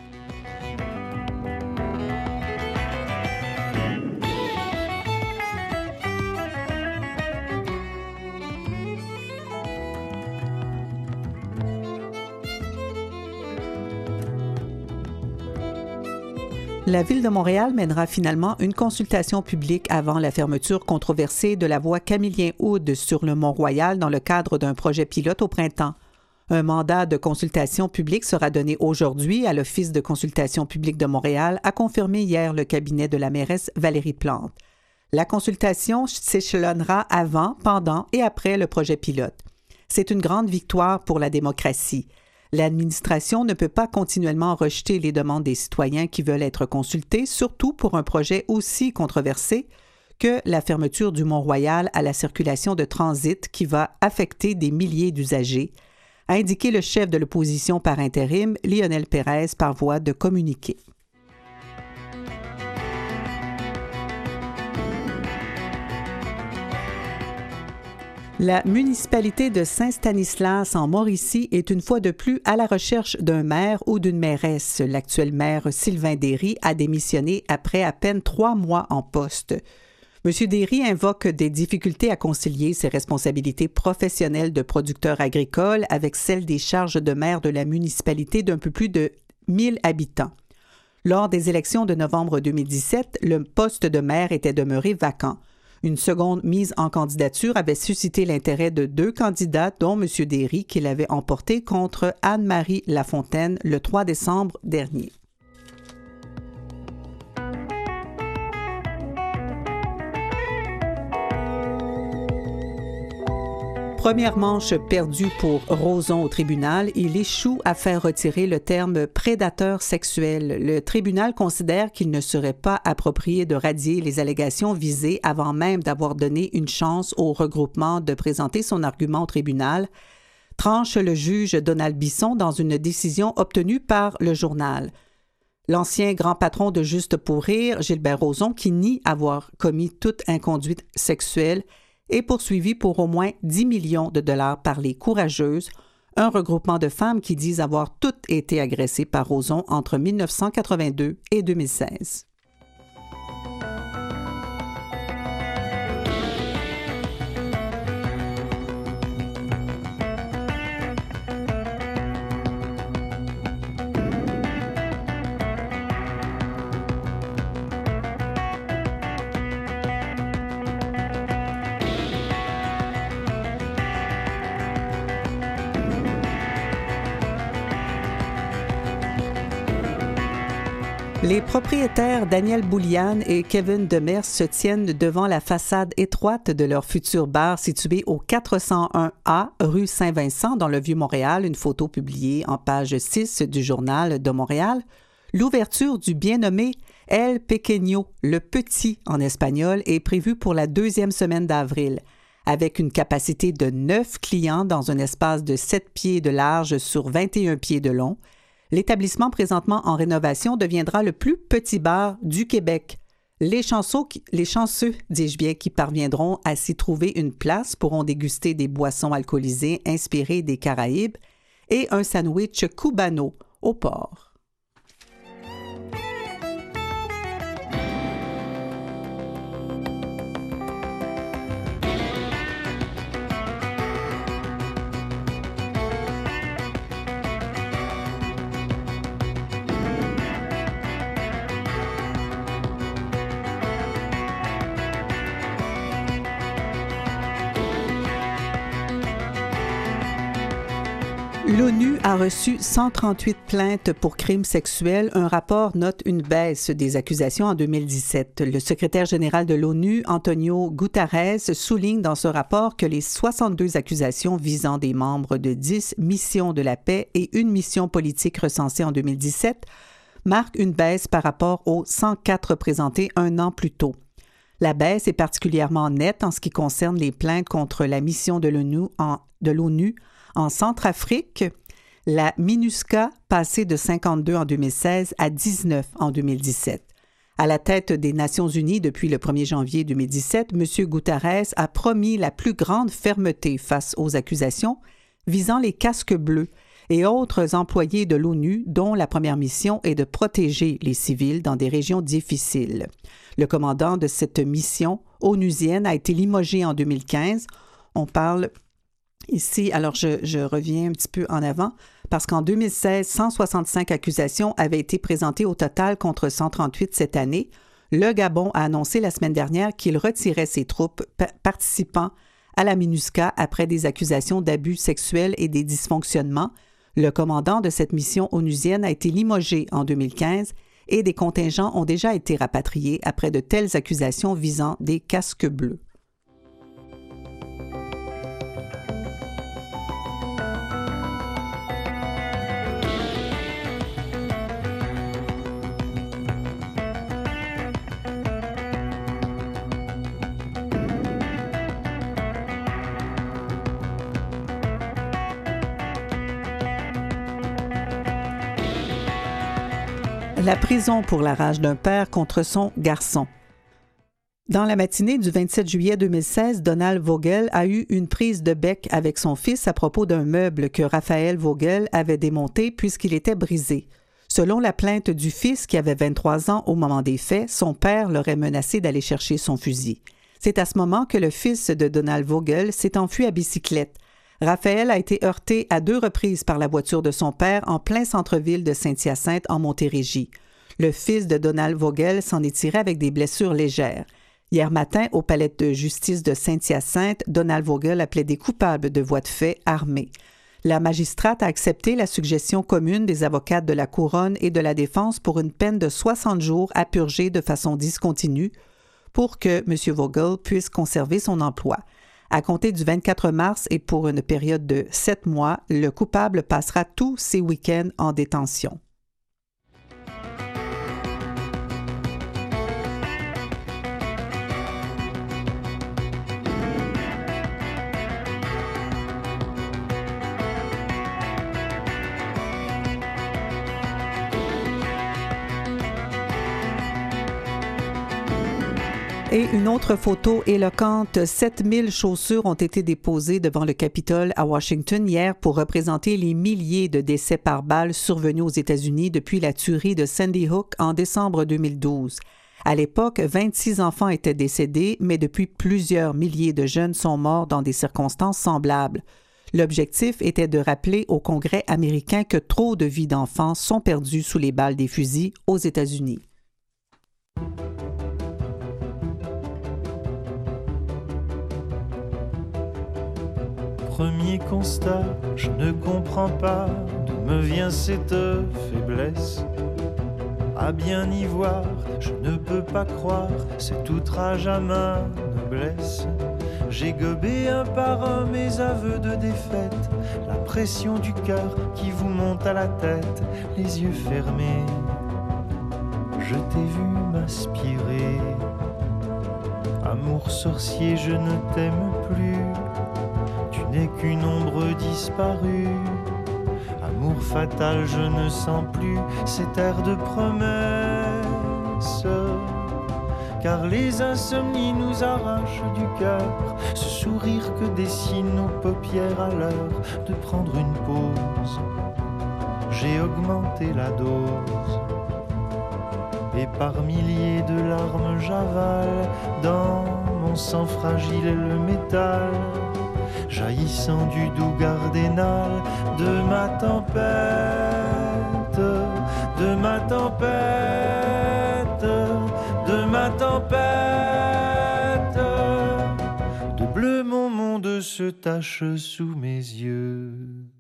La Ville de Montréal mènera finalement une consultation publique avant la fermeture controversée de la voie Camillien-Houde sur le Mont-Royal dans le cadre d'un projet pilote au printemps. Un mandat de consultation publique sera donné aujourd'hui à l'Office de consultation publique de Montréal, a confirmé hier le cabinet de la mairesse Valérie Plante. La consultation s'échelonnera avant, pendant et après le projet pilote. C'est une grande victoire pour la démocratie. L'administration ne peut pas continuellement rejeter les demandes des citoyens qui veulent être consultés, surtout pour un projet aussi controversé que la fermeture du Mont-Royal à la circulation de transit qui va affecter des milliers d'usagers, a indiqué le chef de l'opposition par intérim, Lionel Pérez, par voie de communiqué. La municipalité de Saint-Stanislas en Mauricie est une fois de plus à la recherche d'un maire ou d'une mairesse. L'actuel maire Sylvain Derry a démissionné après à peine trois mois en poste. M. Derry invoque des difficultés à concilier ses responsabilités professionnelles de producteur agricole avec celles des charges de maire de la municipalité d'un peu plus de mille habitants. Lors des élections de novembre deux mille dix-sept, le poste de maire était demeuré vacant. Une seconde mise en candidature avait suscité l'intérêt de deux candidats, dont M. Derry, qui l'avait emporté contre Anne-Marie Lafontaine le trois décembre dernier. Première manche perdue pour Roson au tribunal, il échoue à faire retirer le terme prédateur sexuel. Le tribunal considère qu'il ne serait pas approprié de radier les allégations visées avant même d'avoir donné une chance au regroupement de présenter son argument au tribunal, tranche le juge Donald Bisson dans une décision obtenue par le journal. L'ancien grand patron de Juste pour rire, Gilbert Rozon, qui nie avoir commis toute inconduite sexuelle, est poursuivi pour au moins dix millions de dollars par les Courageuses, un regroupement de femmes qui disent avoir toutes été agressées par Rozon entre mille neuf cent quatre-vingt-deux et deux mille seize. Les propriétaires Daniel Bouliane et Kevin Demers se tiennent devant la façade étroite de leur futur bar situé au quatre cent un A rue Saint-Vincent dans le Vieux-Montréal, une photo publiée en page six du Journal de Montréal. L'ouverture du bien nommé El Pequeño, le petit en espagnol, est prévue pour la deuxième semaine d'avril. Avec une capacité de neuf clients dans un espace de sept pieds de large sur vingt et un pieds de long, l'établissement présentement en rénovation deviendra le plus petit bar du Québec. Les chanceux, les chanceux, dis-je bien, qui parviendront à s'y trouver une place pourront déguster des boissons alcoolisées inspirées des Caraïbes et un sandwich cubano au porc. L'ONU a reçu cent trente-huit plaintes pour crimes sexuels. Un rapport note une baisse des accusations en deux mille dix-sept. Le secrétaire général de l'ONU, Antonio Guterres, souligne dans ce rapport que les soixante-deux accusations visant des membres de dix missions de la paix et une mission politique recensée en deux mille dix-sept marquent une baisse par rapport aux cent quatre présentées un an plus tôt. La baisse est particulièrement nette en ce qui concerne les plaintes contre la mission de l'ONU en, de l'ONU en Centrafrique, la MINUSCA passée de cinquante-deux en deux mille seize à dix-neuf en deux mille dix-sept. À la tête des Nations unies depuis le premier janvier deux mille dix-sept, M. Guterres a promis la plus grande fermeté face aux accusations visant les casques bleus et autres employés de l'ONU dont la première mission est de protéger les civils dans des régions difficiles. Le commandant de cette mission onusienne a été limogé en deux mille quinze. On parle ici, alors je, je reviens un petit peu en avant, parce qu'en deux mille seize, cent soixante-cinq accusations avaient été présentées au total contre cent trente-huit cette année. Le Gabon a annoncé la semaine dernière qu'il retirait ses troupes pa- participant à la MINUSCA après des accusations d'abus sexuels et des dysfonctionnements. Le commandant de cette mission onusienne a été limogé en deux mille quinze et des contingents ont déjà été rapatriés après de telles accusations visant des casques bleus. La prison pour la rage d'un père contre son garçon. Dans la matinée du vingt-sept juillet deux mille seize, Donald Vogel a eu une prise de bec avec son fils à propos d'un meuble que Raphaël Vogel avait démonté puisqu'il était brisé. Selon la plainte du fils, qui avait vingt-trois ans au moment des faits, son père l'aurait menacé d'aller chercher son fusil. C'est à ce moment que le fils de Donald Vogel s'est enfui à bicyclette. Raphaël a été heurté à deux reprises par la voiture de son père en plein centre-ville de Saint-Hyacinthe en Montérégie. Le fils de Donald Vogel s'en est tiré avec des blessures légères. Hier matin, au palais de justice de Saint-Hyacinthe, Donald Vogel a plaidé coupable de voies de fait armées. La magistrate a accepté la suggestion commune des avocates de la Couronne et de la Défense pour une peine de soixante jours à purger de façon discontinue pour que M. Vogel puisse conserver son emploi. À compter du vingt-quatre mars et pour une période de sept mois, le coupable passera tous ses week-ends en détention. Et une autre photo éloquente, sept mille chaussures ont été déposées devant le Capitole à Washington hier pour représenter les milliers de décès par balle survenus aux États-Unis depuis la tuerie de Sandy Hook en décembre deux mille douze. À l'époque, vingt-six enfants étaient décédés, mais depuis plusieurs milliers de jeunes sont morts dans des circonstances semblables. L'objectif était de rappeler au Congrès américain que trop de vies d'enfants sont perdues sous les balles des fusils aux États-Unis. Premier constat, je ne comprends pas d'où me vient cette faiblesse. À bien y voir, je ne peux pas croire cet outrage à ma noblesse. J'ai gobé un par un mes aveux de défaite, la pression du cœur qui vous monte à la tête, les yeux fermés. Je t'ai vu m'aspirer. Amour sorcier, je ne t'aime plus. Tu n'es qu'une ombre disparue. Amour fatal, je ne sens plus cet air de promesse. Car les insomnies nous arrachent du cœur, ce sourire que dessinent nos paupières à l'heure de prendre une pause. J'ai augmenté la dose, et par milliers de larmes j'avale dans mon sang fragile le métal, jaillissant du doux gardénal de ma tempête, de ma tempête, de ma tempête. De bleu mon monde se tache sous mes yeux.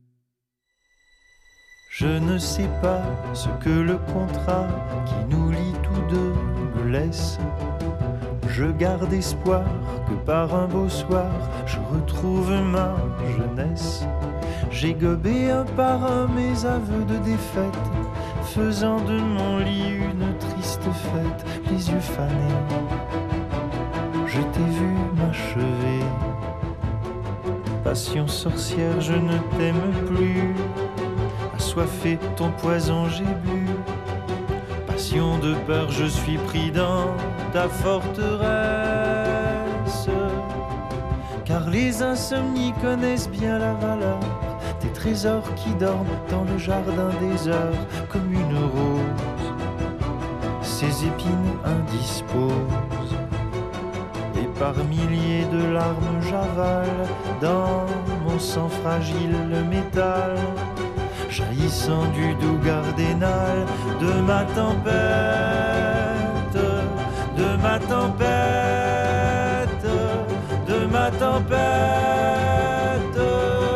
Je ne sais pas ce que le contrat qui nous lie tous deux me laisse. Je garde espoir que par un beau soir je retrouve ma jeunesse. J'ai gobé un par un mes aveux de défaite, faisant de mon lit une triste fête, les yeux fanés. Je t'ai vu m'achever. Passion sorcière, je ne t'aime plus. Assoiffé, ton poison j'ai bu. Passion de peur, je suis pris dans ta forteresse. Car les insomnies connaissent bien la valeur des trésors qui dorment dans le jardin des heures comme une rose. Ses épines indisposent, et par milliers de larmes j'avale dans mon sang fragile le métal, jaillissant du doux gardénal de ma tempête, de ma tempête, de ma tempête.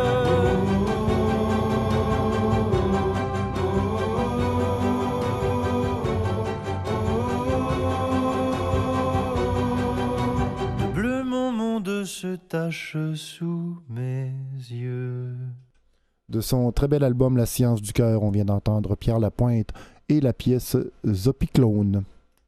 De bleu mon monde se tache sous mes yeux. De son très bel album La Science du cœur, on vient d'entendre Pierre Lapointe et la pièce Zopiclone.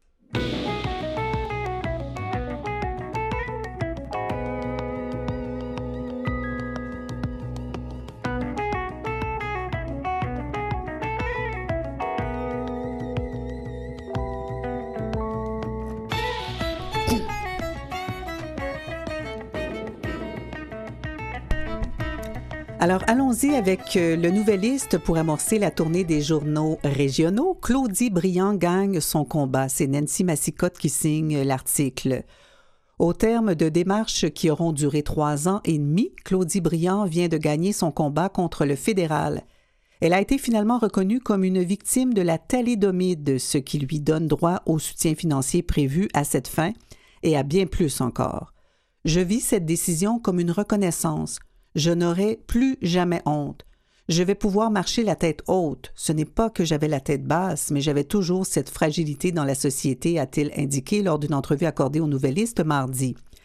Alors, allons-y avec le Nouvelliste pour amorcer la tournée des journaux régionaux. Claudie Briand gagne son combat. C'est Nancy Massicotte qui signe l'article. Au terme de démarches qui auront duré trois ans et demi, Claudie Briand vient de gagner son combat contre le fédéral. Elle a été finalement reconnue comme une victime de la thalidomide, ce qui lui donne droit au soutien financier prévu à cette fin et à bien plus encore. Je vis cette décision comme une reconnaissance. Je n'aurai plus jamais honte. Je vais pouvoir marcher la tête haute. Ce n'est pas que j'avais la tête basse, mais j'avais toujours cette fragilité dans la société, a-t-il indiqué lors d'une entrevue accordée au Nouvelliste mardi.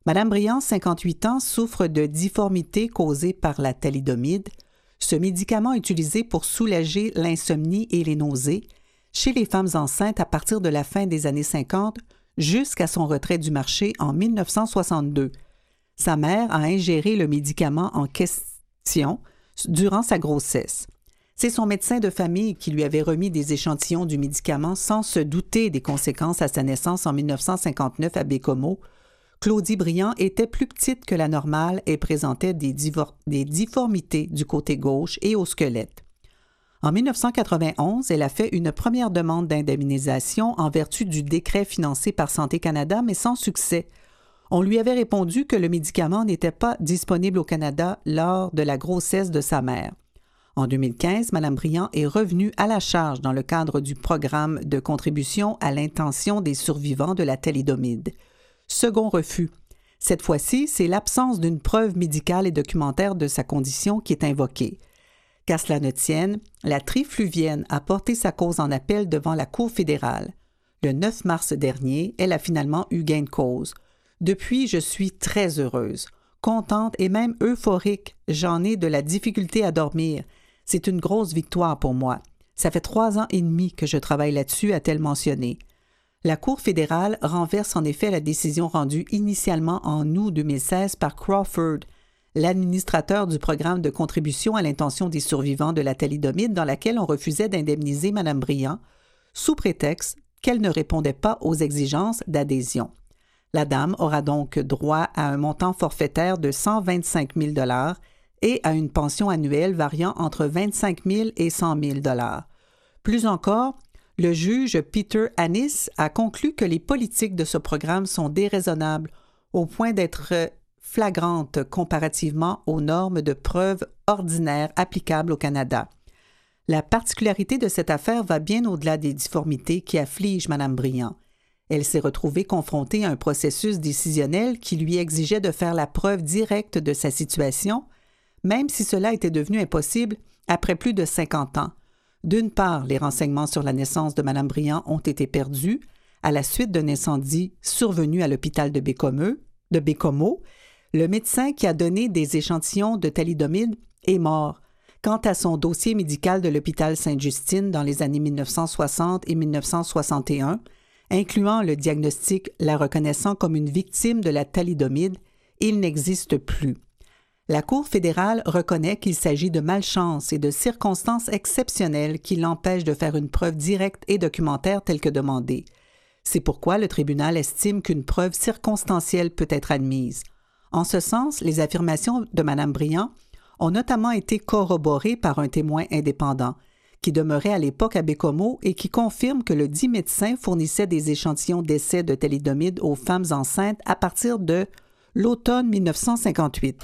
Madame Briand, cinquante-huit ans, souffre de difformités causées par la thalidomide, ce médicament utilisé pour soulager l'insomnie et les nausées chez les femmes enceintes à partir de la fin des années cinquante jusqu'à son retrait du marché en mille neuf cent soixante-deux. Sa mère a ingéré le médicament en question durant sa grossesse. C'est son médecin de famille qui lui avait remis des échantillons du médicament sans se douter des conséquences à sa naissance en mille neuf cent cinquante-neuf à Baie-Comeau. Claudie Briand était plus petite que la normale et présentait des, divor- des difformités du côté gauche et au squelette. En mille neuf cent quatre-vingt-onze, elle a fait une première demande d'indemnisation en vertu du décret financé par Santé Canada, mais sans succès. On lui avait répondu que le médicament n'était pas disponible au Canada lors de la grossesse de sa mère. En deux mille quinze, Mme Briand est revenue à la charge dans le cadre du programme de contribution à l'intention des survivants de la thalidomide. Second refus. Cette fois-ci, c'est l'absence d'une preuve médicale et documentaire de sa condition qui est invoquée. Qu'à cela ne tienne, la trifluvienne a porté sa cause en appel devant la Cour fédérale. Le neuf mars dernier, elle a finalement eu gain de cause. Depuis, je suis très heureuse, contente et même euphorique. J'en ai de la difficulté à dormir. C'est une grosse victoire pour moi. Ça fait trois ans et demi que je travaille là-dessus, a-t-elle mentionné. La Cour fédérale renverse en effet la décision rendue initialement en août deux mille seize par Crawford, l'administrateur du programme de contribution à l'intention des survivants de la thalidomide dans laquelle on refusait d'indemniser Mme Briand sous prétexte qu'elle ne répondait pas aux exigences d'adhésion. La dame aura donc droit à un montant forfaitaire de cent vingt-cinq mille dollars et à une pension annuelle variant entre vingt-cinq mille et cent mille dollars. Plus encore, le juge Peter Annis a conclu que les politiques de ce programme sont déraisonnables au point d'être flagrantes comparativement aux normes de preuve ordinaires applicables au Canada. La particularité de cette affaire va bien au-delà des difformités qui affligent Mme Briand. Elle s'est retrouvée confrontée à un processus décisionnel qui lui exigeait de faire la preuve directe de sa situation, même si cela était devenu impossible après plus de cinquante ans. D'une part, les renseignements sur la naissance de Mme Briand ont été perdus à la suite d'un incendie survenu à l'hôpital de Baie-Comeau. De Baie-Comeau. Le médecin qui a donné des échantillons de thalidomide est mort. Quant à son dossier médical de l'hôpital Sainte-Justine dans les années mille neuf cent soixante et mille neuf cent soixante et un, incluant le diagnostic la reconnaissant comme une victime de la thalidomide, il n'existe plus. La Cour fédérale reconnaît qu'il s'agit de malchance et de circonstances exceptionnelles qui l'empêchent de faire une preuve directe et documentaire telle que demandée. C'est pourquoi le tribunal estime qu'une preuve circonstancielle peut être admise. En ce sens, les affirmations de Mme Briand ont notamment été corroborées par un témoin indépendant, qui demeurait à l'époque à Baie-Comeau et qui confirme que le dit médecin fournissait des échantillons d'essais de thalidomide aux femmes enceintes à partir de l'automne mille neuf cent cinquante-huit.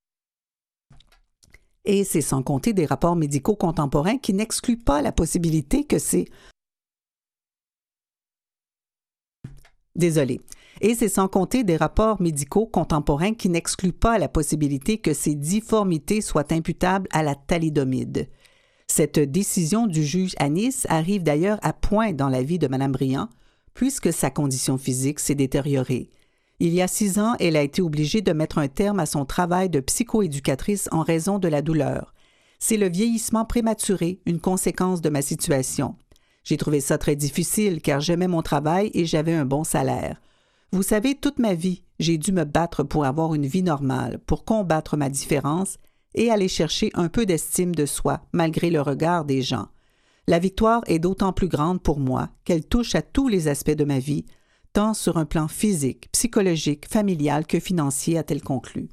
Et c'est sans compter des rapports médicaux contemporains qui n'excluent pas la possibilité que ces... Désolé. Et c'est sans compter des rapports médicaux contemporains qui n'excluent pas la possibilité que ces difformités soient imputables à la thalidomide. Cette décision du juge Annis arrive d'ailleurs à point dans la vie de Mme Briand, puisque sa condition physique s'est détériorée. Il y a six ans, elle a été obligée de mettre un terme à son travail de psychoéducatrice en raison de la douleur. C'est le vieillissement prématuré, une conséquence de ma situation. J'ai trouvé ça très difficile car j'aimais mon travail et j'avais un bon salaire. Vous savez, toute ma vie, j'ai dû me battre pour avoir une vie normale, pour combattre ma différence et aller chercher un peu d'estime de soi malgré le regard des gens. La victoire est d'autant plus grande pour moi qu'elle touche à tous les aspects de ma vie, tant sur un plan physique, psychologique, familial que financier, a-t-elle conclu.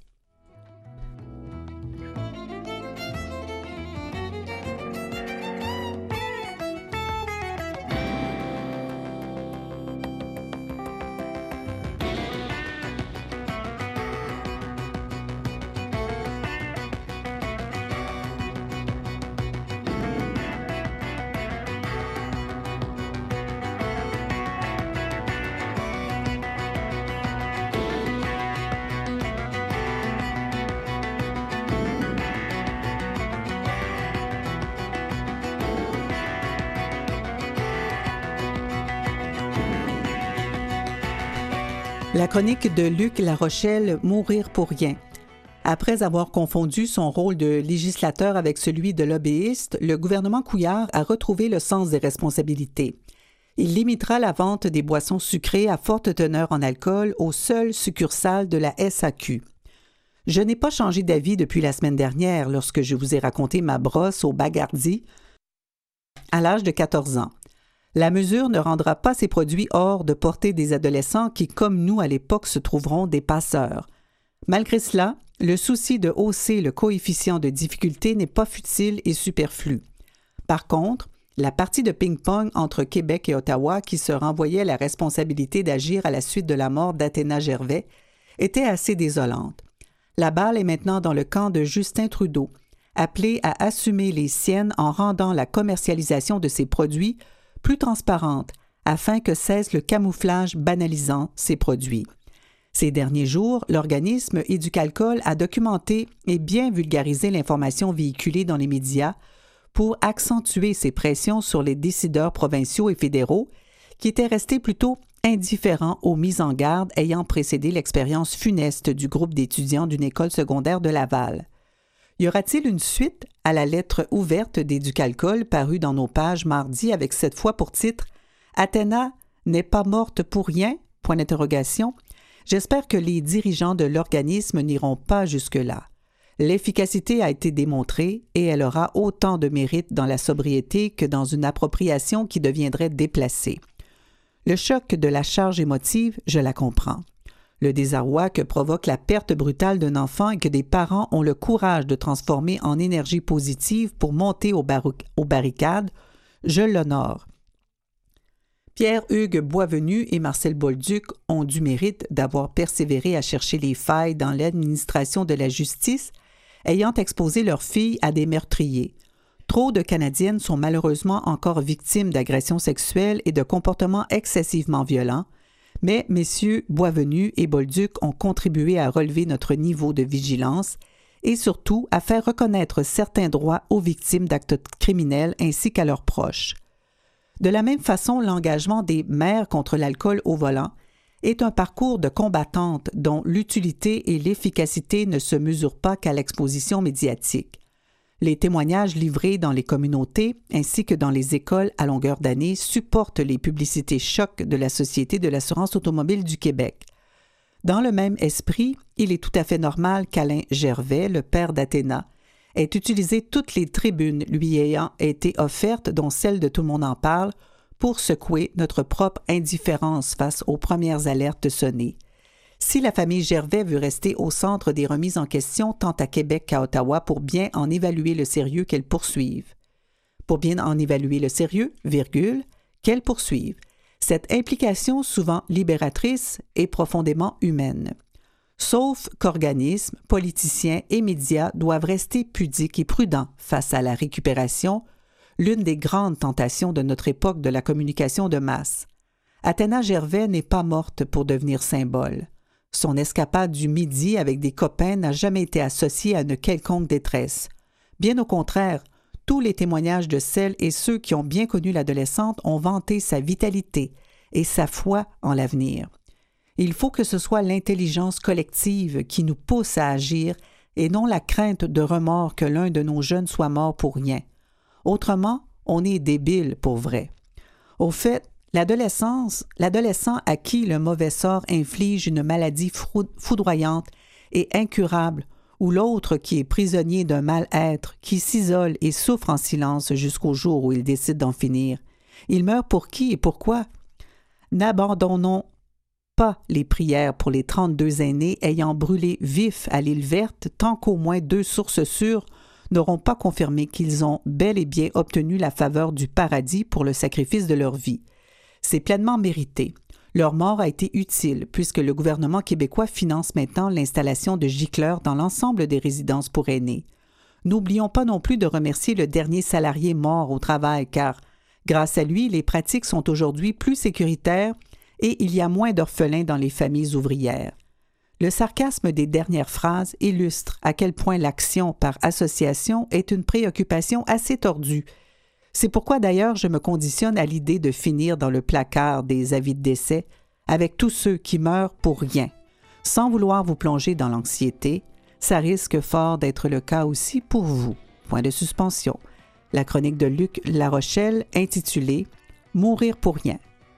La chronique de Luc Larochelle, « Mourir pour rien ». Après avoir confondu son rôle de législateur avec celui de lobbyiste, le gouvernement Couillard a retrouvé le sens des responsabilités. Il limitera la vente des boissons sucrées à forte teneur en alcool aux seules succursales de la S A Q. Je n'ai pas changé d'avis depuis la semaine dernière lorsque je vous ai raconté ma brosse au Bagardi à l'âge de quatorze ans. La mesure ne rendra pas ces produits hors de portée des adolescents qui, comme nous à l'époque, se trouveront des passeurs. Malgré cela, le souci de hausser le coefficient de difficulté n'est pas futile et superflu. Par contre, la partie de ping-pong entre Québec et Ottawa qui se renvoyait la responsabilité d'agir à la suite de la mort d'Athéna Gervais était assez désolante. La balle est maintenant dans le camp de Justin Trudeau, appelé à assumer les siennes en rendant la commercialisation de ces produits plus transparente afin que cesse le camouflage banalisant ces produits. Ces derniers jours, l'organisme Éducalcool a documenté et bien vulgarisé l'information véhiculée dans les médias pour accentuer ses pressions sur les décideurs provinciaux et fédéraux qui étaient restés plutôt indifférents aux mises en garde ayant précédé l'expérience funeste du groupe d'étudiants d'une école secondaire de Laval. Y aura-t-il une suite à la lettre ouverte d'Éducalcool parue dans nos pages mardi avec cette fois pour titre « Athéna n'est pas morte pour rien ?» point d'interrogation. J'espère que les dirigeants de l'organisme n'iront pas jusque-là. L'efficacité a été démontrée et elle aura autant de mérite dans la sobriété que dans une appropriation qui deviendrait déplacée. Le choc de la charge émotive, je la comprends. Le désarroi que provoque la perte brutale d'un enfant et que des parents ont le courage de transformer en énergie positive pour monter aux, bar- aux barricades, je l'honore. Pierre-Hugues Boisvenu et Marcel Bolduc ont du mérite d'avoir persévéré à chercher les failles dans l'administration de la justice, ayant exposé leurs filles à des meurtriers. Trop de Canadiennes sont malheureusement encore victimes d'agressions sexuelles et de comportements excessivement violents, mais messieurs Boisvenu et Bolduc ont contribué à relever notre niveau de vigilance et surtout à faire reconnaître certains droits aux victimes d'actes criminels ainsi qu'à leurs proches. De la même façon, l'engagement des mères contre l'alcool au volant est un parcours de combattantes dont l'utilité et l'efficacité ne se mesurent pas qu'à l'exposition médiatique. Les témoignages livrés dans les communautés ainsi que dans les écoles à longueur d'année supportent les publicités chocs de la Société de l'assurance automobile du Québec. Dans le même esprit, il est tout à fait normal qu'Alain Gervais, le père d'Athéna, ait utilisé toutes les tribunes lui ayant été offertes, dont celle de Tout le monde en parle, pour secouer notre propre indifférence face aux premières alertes sonnées. Si la famille Gervais veut rester au centre des remises en question tant à Québec qu'à Ottawa pour bien en évaluer le sérieux qu'elles poursuivent. Pour bien en évaluer le sérieux, virgule, qu'elles poursuivent. Cette implication souvent libératrice est profondément humaine. Sauf qu'organismes, politiciens et médias doivent rester pudiques et prudents face à la récupération, l'une des grandes tentations de notre époque de la communication de masse. Athéna Gervais n'est pas morte pour devenir symbole. Son escapade du midi avec des copains n'a jamais été associée à une quelconque détresse. Bien au contraire, tous les témoignages de celles et ceux qui ont bien connu l'adolescente ont vanté sa vitalité et sa foi en l'avenir. Il faut que ce soit l'intelligence collective qui nous pousse à agir et non la crainte de remords que l'un de nos jeunes soit mort pour rien. Autrement, on est débile pour vrai. Au fait, L'adolescence, l'adolescent à qui le mauvais sort inflige une maladie foudroyante et incurable, ou l'autre qui est prisonnier d'un mal-être, qui s'isole et souffre en silence jusqu'au jour où il décide d'en finir. Il meurt pour qui et pourquoi? N'abandonnons pas les prières pour les trente-deux aînés ayant brûlé vifs à l'île verte tant qu'au moins deux sources sûres n'auront pas confirmé qu'ils ont bel et bien obtenu la faveur du paradis pour le sacrifice de leur vie. C'est pleinement mérité. Leur mort a été utile puisque le gouvernement québécois finance maintenant l'installation de gicleurs dans l'ensemble des résidences pour aînés. N'oublions pas non plus de remercier le dernier salarié mort au travail car, grâce à lui, les pratiques sont aujourd'hui plus sécuritaires et il y a moins d'orphelins dans les familles ouvrières. Le sarcasme des dernières phrases illustre à quel point l'action par association est une préoccupation assez tordue. C'est pourquoi d'ailleurs je me conditionne à l'idée de finir dans le placard des avis de décès avec tous ceux qui meurent pour rien. Sans vouloir vous plonger dans l'anxiété, ça risque fort d'être le cas aussi pour vous. Point de suspension. La chronique de Luc Larochelle intitulée « Mourir pour rien ».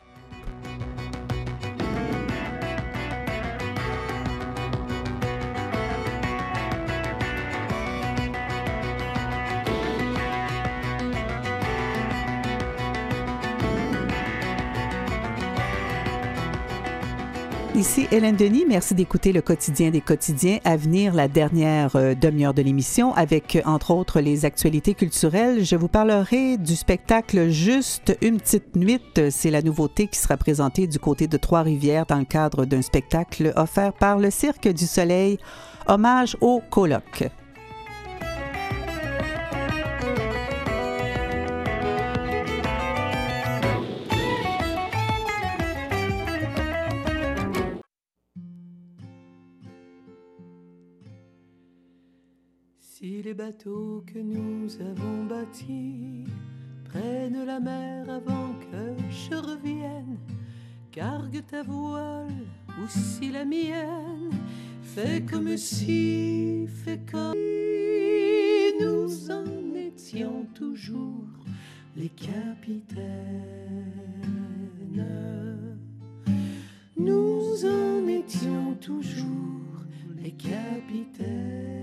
Ici Hélène Denis, merci d'écouter le quotidien des quotidiens. À venir, la dernière euh, demi-heure de l'émission avec, entre autres, les actualités culturelles. Je vous parlerai du spectacle Juste une petite nuit. C'est la nouveauté qui sera présentée du côté de Trois-Rivières dans le cadre d'un spectacle offert par le Cirque du Soleil, hommage au colloque. Si les bateaux que nous avons bâtis prennent la mer avant que je revienne, cargue ta voile ou si la mienne, fais comme si, fais comme si nous en étions toujours les capitaines. Nous en étions toujours les capitaines.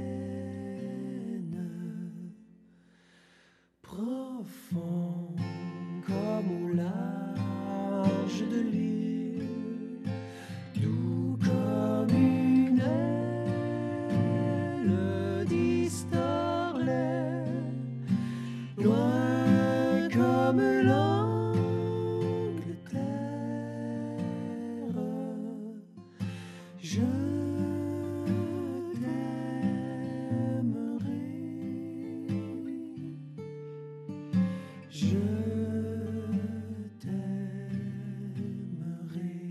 Profond comme au large de l'île, doux comme une aile d'Istarlet, loin comme l'Angleterre. Je Je t'aimerai.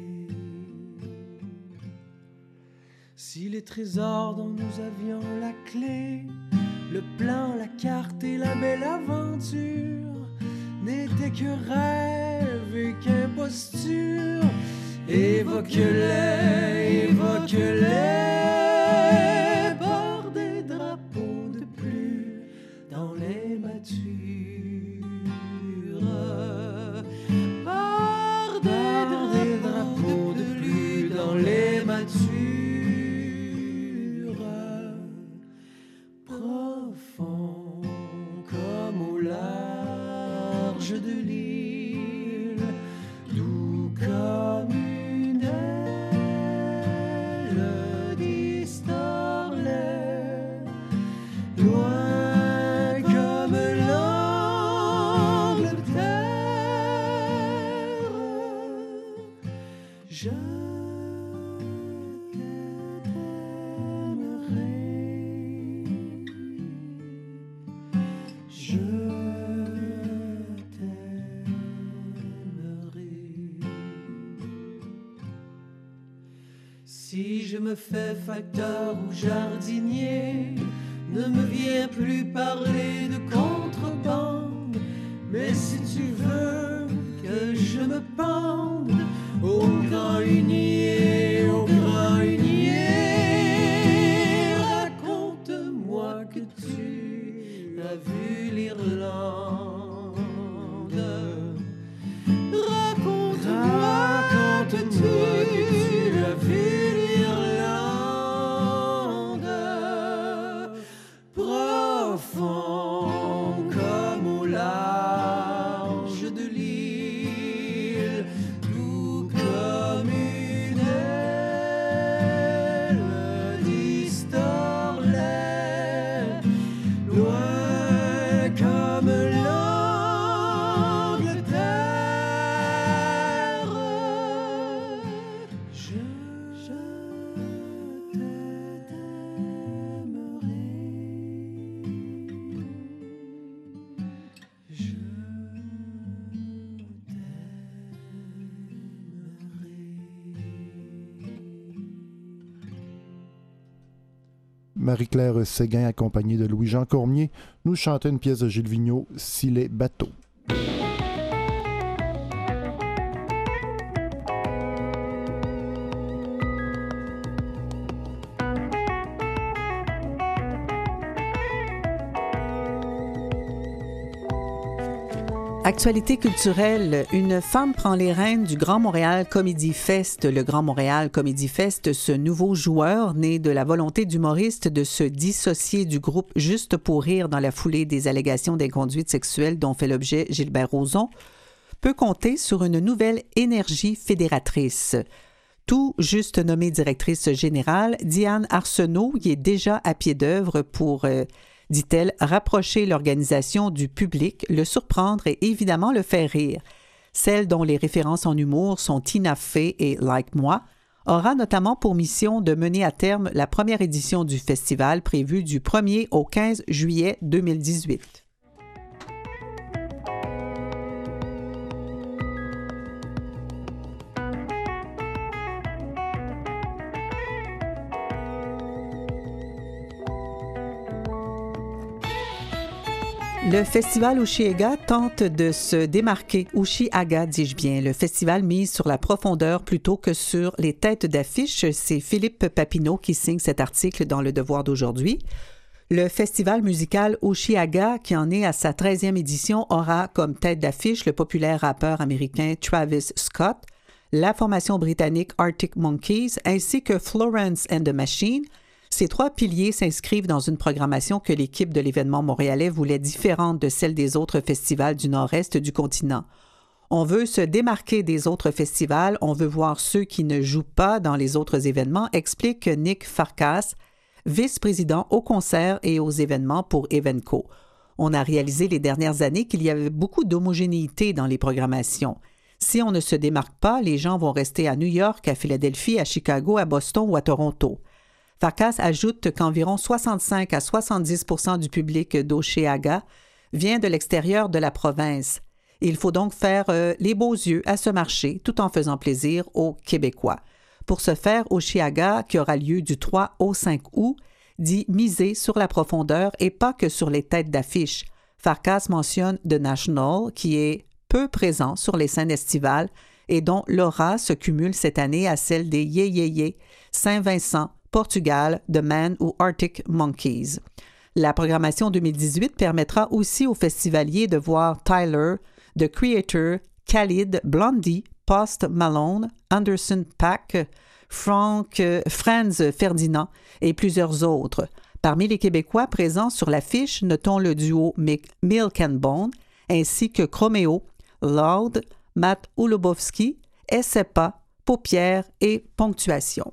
Si les trésors dont nous avions la clé, le plan, la carte et la belle aventure n'étaient que rêve et qu'imposture, évoque-les, évoque-les par des drapeaux de plus dans les matures. Par des drapeaux de plus dans les matures, profond comme au large de l'île, doux comme une aile d'Istarlet, loin comme l'Angleterre. Je t'aimerai. Je t'aimerai. Si je me fais facteur ou jardinier, ne me viens plus parler de contrebande. Mais si tu veux que je me pende au grand hunier, au grand hunier, raconte-moi que tu as vu l'Irlande. Raconte-moi que tu as vu l'Irlande. Profond comme au large de l'île, doux comme une aile d'Istarlet, loin comme l'Angleterre. Je, je t'aimerai. Je Marie-Claire Séguin, accompagnée de Louis-Jean Cormier, nous chantait une pièce de Gilles Vigneault, « Si les bateaux ». Actualité culturelle, une femme prend les rênes du Grand Montréal Comedy Fest. Le Grand Montréal Comedy Fest, ce nouveau joueur né de la volonté d'humoriste de se dissocier du groupe Juste pour rire dans la foulée des allégations d'inconduite sexuelle dont fait l'objet Gilbert Rozon, peut compter sur une nouvelle énergie fédératrice. Tout juste nommée directrice générale, Diane Arsenault y est déjà à pied d'œuvre pour... Euh, dit-elle, rapprocher l'organisation du public, le surprendre et évidemment le faire rire. Celle dont les références en humour sont Tina Fey et Like Moi aura notamment pour mission de mener à terme la première édition du festival prévue du premier au quinze juillet deux mille dix-huit. Le festival Osheaga tente de se démarquer. Osheaga, dis-je bien. Le festival mise sur la profondeur plutôt que sur les têtes d'affiche. C'est Philippe Papineau qui signe cet article dans Le Devoir d'aujourd'hui. Le festival musical Osheaga, qui en est à sa treizième édition, aura comme tête d'affiche le populaire rappeur américain Travis Scott, la formation britannique Arctic Monkeys, ainsi que Florence and the Machine. Ces trois piliers s'inscrivent dans une programmation que l'équipe de l'événement montréalais voulait différente de celle des autres festivals du nord-est du continent. On veut se démarquer des autres festivals, on veut voir ceux qui ne jouent pas dans les autres événements, explique Nick Farkas, vice-président aux concerts et aux événements pour Evenco. On a réalisé les dernières années qu'il y avait beaucoup d'homogénéité dans les programmations. Si on ne se démarque pas, les gens vont rester à New York, à Philadelphie, à Chicago, à Boston ou à Toronto. Farkas ajoute qu'environ soixante-cinq à soixante-dix pour cent du public d'Osheaga vient de l'extérieur de la province. Il faut donc faire euh, les beaux yeux à ce marché tout en faisant plaisir aux Québécois. Pour ce faire, Osheaga, qui aura lieu du trois au cinq août, dit miser sur la profondeur et pas que sur les têtes d'affiche. Farkas mentionne The National, qui est peu présent sur les scènes estivales et dont l'aura se cumule cette année à celle des Yé Yé Yé, Saint-Vincent, Portugal, The Man ou Arctic Monkeys. La programmation deux mille dix-huit permettra aussi aux festivaliers de voir Tyler, The Creator, Khalid, Blondie, Post Malone, Anderson .Paak, Frank, euh, Franz Ferdinand et plusieurs autres. Parmi les Québécois présents sur l'affiche, notons le duo Milk and Bone ainsi que Chromeo, Lord, Matt Ulubowski, Essepa, Paupières et Ponctuation.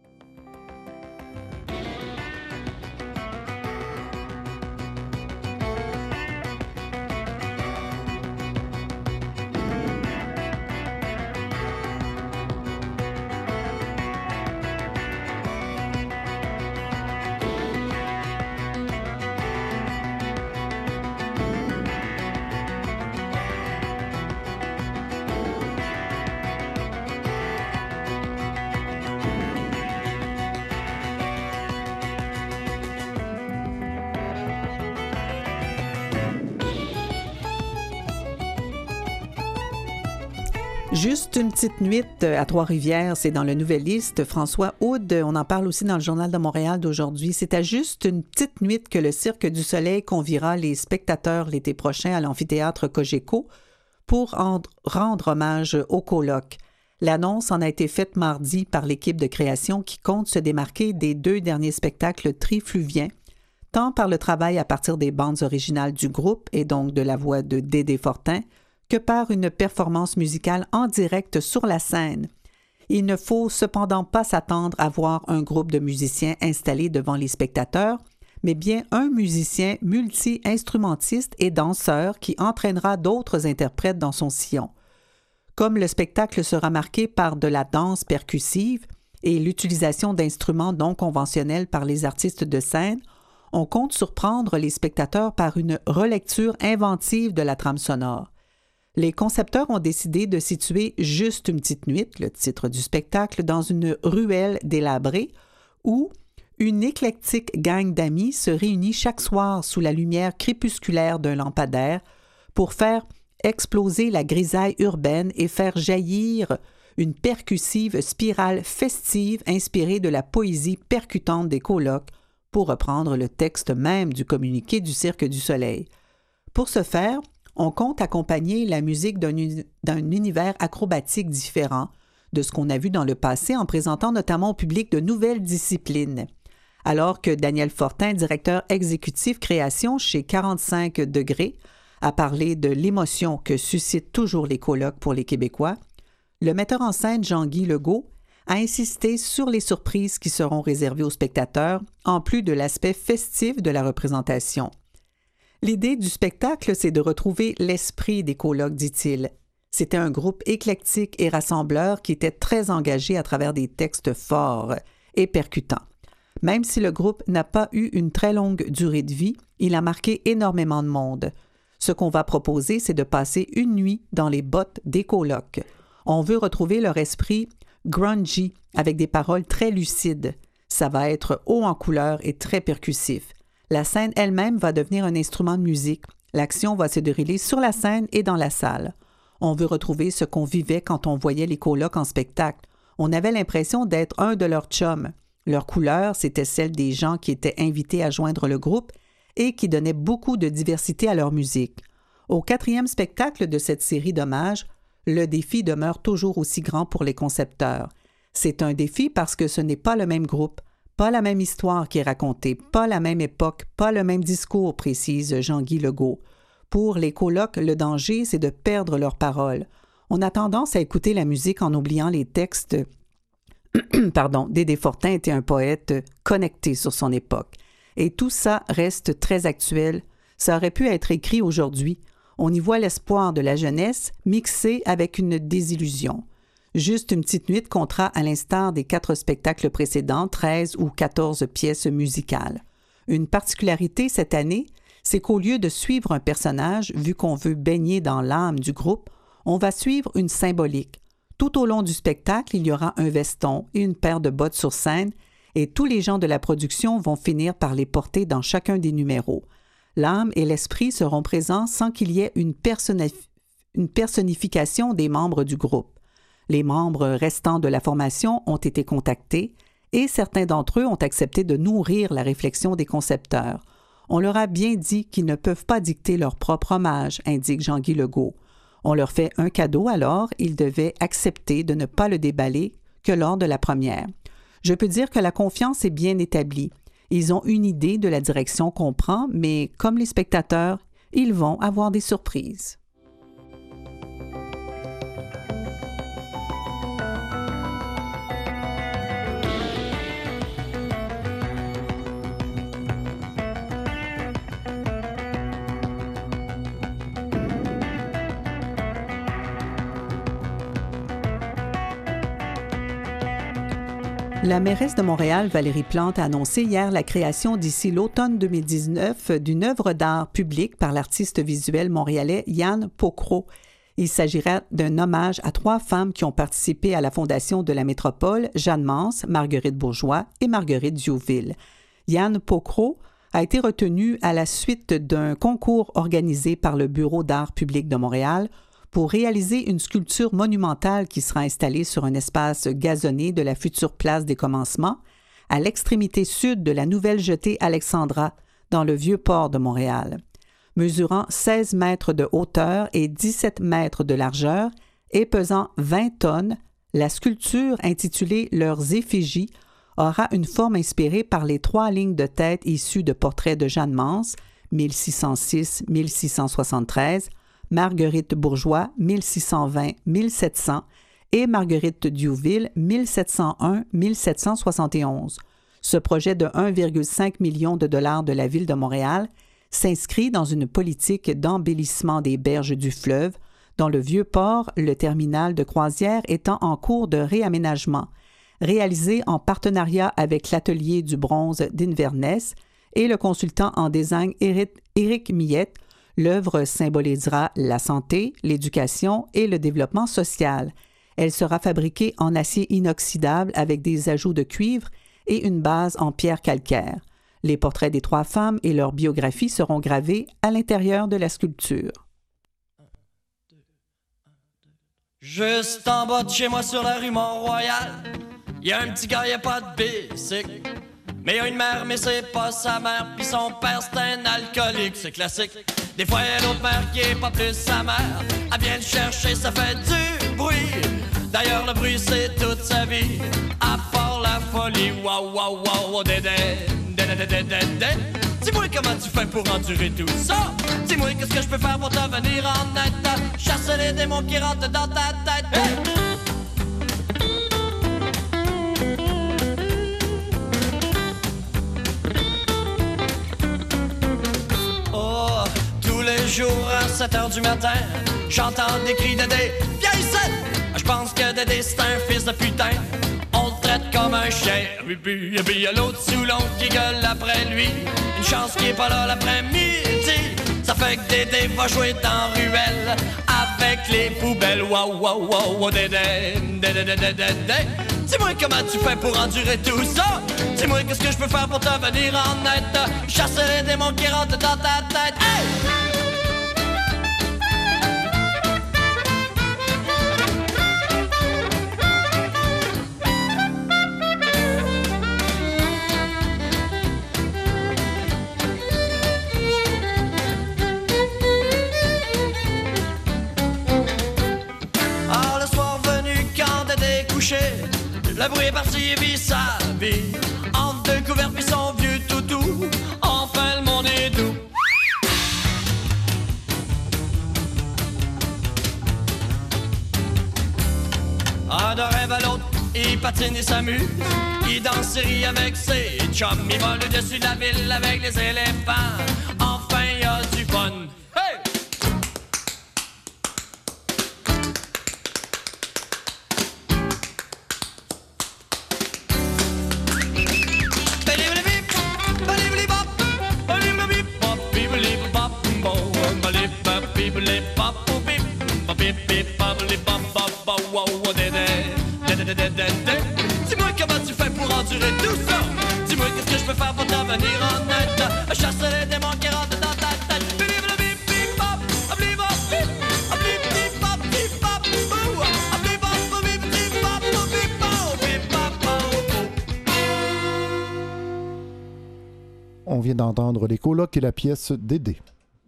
Juste une petite nuit à Trois-Rivières, c'est dans le Nouvelliste. François Houde, on en parle aussi dans le Journal de Montréal d'aujourd'hui. C'est à juste une petite nuit que le Cirque du Soleil conviera les spectateurs l'été prochain à l'amphithéâtre Cogeco pour rendre hommage au colloque. L'annonce en a été faite mardi par l'équipe de création qui compte se démarquer des deux derniers spectacles trifluviens, tant par le travail à partir des bandes originales du groupe et donc de la voix de Dédé Fortin, que par une performance musicale en direct sur la scène. Il ne faut cependant pas s'attendre à voir un groupe de musiciens installés devant les spectateurs, mais bien un musicien multi-instrumentiste et danseur qui entraînera d'autres interprètes dans son sillon. Comme le spectacle sera marqué par de la danse percussive et l'utilisation d'instruments non conventionnels par les artistes de scène, on compte surprendre les spectateurs par une relecture inventive de la trame sonore. Les concepteurs ont décidé de situer Juste une petite nuit, le titre du spectacle, dans une ruelle délabrée où une éclectique gang d'amis se réunit chaque soir sous la lumière crépusculaire d'un lampadaire pour faire exploser la grisaille urbaine et faire jaillir une percussive spirale festive inspirée de la poésie percutante des colocs, pour reprendre le texte même du communiqué du Cirque du Soleil. Pour ce faire, On compte accompagner la musique d'un, uni- d'un univers acrobatique différent de ce qu'on a vu dans le passé en présentant notamment au public de nouvelles disciplines. Alors que Daniel Fortin, directeur exécutif création chez quarante-cinq degrés, a parlé de l'émotion que suscitent toujours les colloques pour les Québécois, le metteur en scène Jean-Guy Legault a insisté sur les surprises qui seront réservées aux spectateurs, en plus de l'aspect festif de la représentation. L'idée du spectacle, c'est de retrouver l'esprit des colloques, dit-il. C'était un groupe éclectique et rassembleur qui était très engagé à travers des textes forts et percutants. Même si le groupe n'a pas eu une très longue durée de vie, il a marqué énormément de monde. Ce qu'on va proposer, c'est de passer une nuit dans les bottes des colocs. On veut retrouver leur esprit grungy avec des paroles très lucides. Ça va être haut en couleur et très percussif. La scène elle-même va devenir un instrument de musique. L'action va se dérouler sur la scène et dans la salle. On veut retrouver ce qu'on vivait quand on voyait les colocs en spectacle. On avait l'impression d'être un de leurs chums. Leur couleur, c'était celle des gens qui étaient invités à joindre le groupe et qui donnaient beaucoup de diversité à leur musique. Au quatrième spectacle de cette série d'hommages, le défi demeure toujours aussi grand pour les concepteurs. C'est un défi parce que ce n'est pas le même groupe, pas la même histoire qui est racontée, pas la même époque, pas le même discours, précise Jean-Guy Legault. Pour les colocs, le danger, c'est de perdre leurs paroles. On a tendance à écouter la musique en oubliant les textes. Pardon, Dédé Fortin était un poète connecté sur son époque. Et tout ça reste très actuel. Ça aurait pu être écrit aujourd'hui. On y voit l'espoir de la jeunesse mixé avec une désillusion. Juste une petite nuit de contrat à l'instar des quatre spectacles précédents, treize ou quatorze pièces musicales. Une particularité cette année, c'est qu'au lieu de suivre un personnage, vu qu'on veut baigner dans l'âme du groupe, on va suivre une symbolique. Tout au long du spectacle, il y aura un veston et une paire de bottes sur scène, et tous les gens de la production vont finir par les porter dans chacun des numéros. L'âme et l'esprit seront présents sans qu'il y ait une, personnif- une personnification des membres du groupe. Les membres restants de la formation ont été contactés et certains d'entre eux ont accepté de nourrir la réflexion des concepteurs. On leur a bien dit qu'ils ne peuvent pas dicter leur propre hommage, indique Jean-Guy Legault. On leur fait un cadeau alors, ils devaient accepter de ne pas le déballer que lors de la première. Je peux dire que la confiance est bien établie. Ils ont une idée de la direction qu'on prend, mais comme les spectateurs, ils vont avoir des surprises. La mairesse de Montréal, Valérie Plante, a annoncé hier la création d'ici l'automne deux mille dix-neuf d'une œuvre d'art publique par l'artiste visuel montréalais Yann Pocro. Il s'agira d'un hommage à trois femmes qui ont participé à la fondation de la métropole, Jeanne Mance, Marguerite Bourgeois et Marguerite Diouville. Yann Pocro a été retenu à la suite d'un concours organisé par le Bureau d'art public de Montréal pour réaliser une sculpture monumentale qui sera installée sur un espace gazonné de la future place des Commencements, à l'extrémité sud de la nouvelle jetée Alexandra, dans le vieux port de Montréal. Mesurant seize mètres de hauteur et dix-sept mètres de largeur et pesant vingt tonnes, la sculpture intitulée « Leurs effigies » aura une forme inspirée par les trois lignes de tête issues de portraits de Jeanne Mance, mille six cent six à mille six cent soixante-treize, Marguerite Bourgeois, mille six cent vingt à mille sept cents, et Marguerite Diouville, mille sept cent un à mille sept cent soixante et onze. Ce projet de un virgule cinq million de dollars de la Ville de Montréal s'inscrit dans une politique d'embellissement des berges du fleuve, dans le vieux port, le terminal de croisière étant en cours de réaménagement. Réalisé en partenariat avec l'Atelier du bronze d'Inverness et le consultant en design Éric Millette, l'œuvre symbolisera la santé, l'éducation et le développement social. Elle sera fabriquée en acier inoxydable avec des ajouts de cuivre et une base en pierre calcaire. Les portraits des trois femmes et leurs biographies seront gravés à l'intérieur de la sculpture. Juste en bas de chez moi sur la rue Mont-Royal, il y a un petit gars, il a pas de bicycle. Mais il y a une mère, mais c'est pas sa mère, puis son père c'est un alcoolique, c'est classique. Des fois, y'a l'autre mère qui est pas plus sa mère. Elle vient le chercher, ça fait du bruit. D'ailleurs, le bruit, c'est toute sa vie. À part la folie, waouh, waouh, waouh, dédé, dédé, dédé, dédé. Dis-moi comment tu fais pour endurer tout ça. Dis-moi qu'est-ce que je peux faire pour te venir en aide. Chasser les démons qui rentrent dans ta tête. Hey! Oh, tous les jours à sept heures du matin, j'entends des cris de Dédé. Viens ici! Je pense que Dédé c'est un fils de putain. On le traite comme un chien. Et puis, et puis y'a l'autre sous l'oncle qui gueule après lui. Une chance qu'il est pas là l'après-midi. Ça fait que Dédé va jouer dans ruelle avec les poubelles. Waouh, waouh, waouh, Dédé, Dédé, Dédé, Dédé. Dis-moi comment tu fais pour endurer tout ça. Dis-moi qu'est-ce que je peux faire pour te venir en aide. Chasser les démons qui rentrent dans ta tête. Hey! Le bruit est parti et vit sa vie entre deux couverts pis son vieux toutou. Enfin le monde est doux. Un de rêve à l'autre, il patine et s'amuse. Il danse et rit avec ses chums. Il vole au-dessus de la ville avec les éléphants. Enfin y a du fun. Hey! Dis-moi comment tu fais pour endurer tout ça. Dis-moi qu'est-ce que je peux faire pour t'en venir en aide. Chasser les démons qui rentrent dans ta tête. On vient d'entendre les colocs et la pièce Dédé.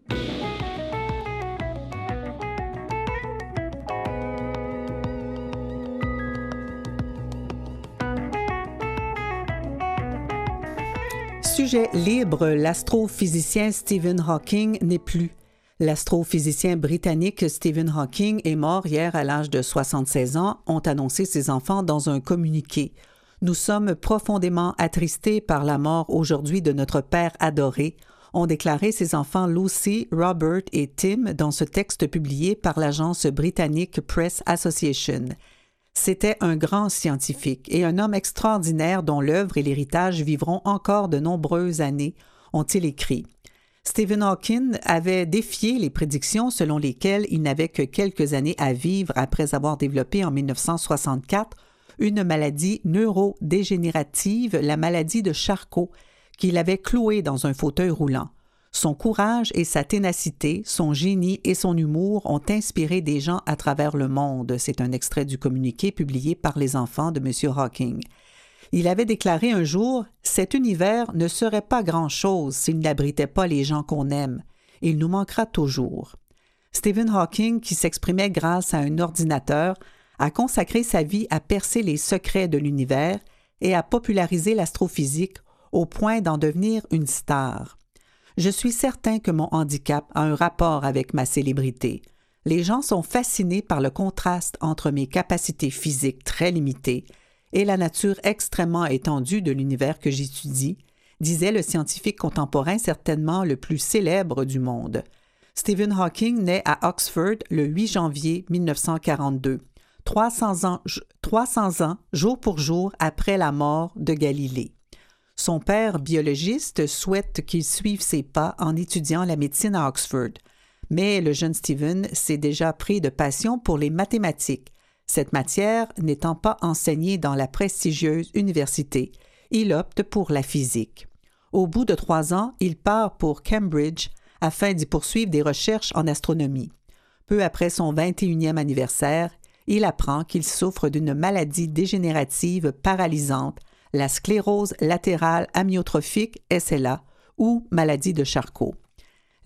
Sujet libre, l'astrophysicien Stephen Hawking n'est plus. L'astrophysicien britannique Stephen Hawking est mort hier à l'âge de soixante-seize ans, ont annoncé ses enfants dans un communiqué. Nous sommes profondément attristés par la mort aujourd'hui de notre père adoré, ont déclaré ses enfants Lucy, Robert et Tim dans ce texte publié par l'agence britannique Press Association. C'était un grand scientifique et un homme extraordinaire dont l'œuvre et l'héritage vivront encore de nombreuses années, ont-ils écrit. Stephen Hawking avait défié les prédictions selon lesquelles il n'avait que quelques années à vivre après avoir développé en dix-neuf cent soixante-quatre une maladie neurodégénérative, la maladie de Charcot, qu'il avait clouée dans un fauteuil roulant. Son courage et sa ténacité, son génie et son humour ont inspiré des gens à travers le monde. C'est un extrait du communiqué publié par les enfants de M. Hawking. Il avait déclaré un jour « Cet univers ne serait pas grand-chose s'il n'abritait pas les gens qu'on aime. Il nous manquera toujours. » Stephen Hawking, qui s'exprimait grâce à un ordinateur, a consacré sa vie à percer les secrets de l'univers et à populariser l'astrophysique au point d'en devenir une star. Je suis certain que mon handicap a un rapport avec ma célébrité. Les gens sont fascinés par le contraste entre mes capacités physiques très limitées et la nature extrêmement étendue de l'univers que j'étudie, disait le scientifique contemporain certainement le plus célèbre du monde. Stephen Hawking naît à Oxford le huit janvier mille neuf cent quarante-deux, trois cents ans, trois cents ans jour pour jour après la mort de Galilée. Son père, biologiste, souhaite qu'il suive ses pas en étudiant la médecine à Oxford. Mais le jeune Stephen s'est déjà pris de passion pour les mathématiques. Cette matière n'étant pas enseignée dans la prestigieuse université, il opte pour la physique. Au bout de trois ans, il part pour Cambridge afin d'y poursuivre des recherches en astronomie. Peu après son vingt et unième anniversaire, il apprend qu'il souffre d'une maladie dégénérative paralysante, la sclérose latérale amyotrophique, S L A, ou maladie de Charcot.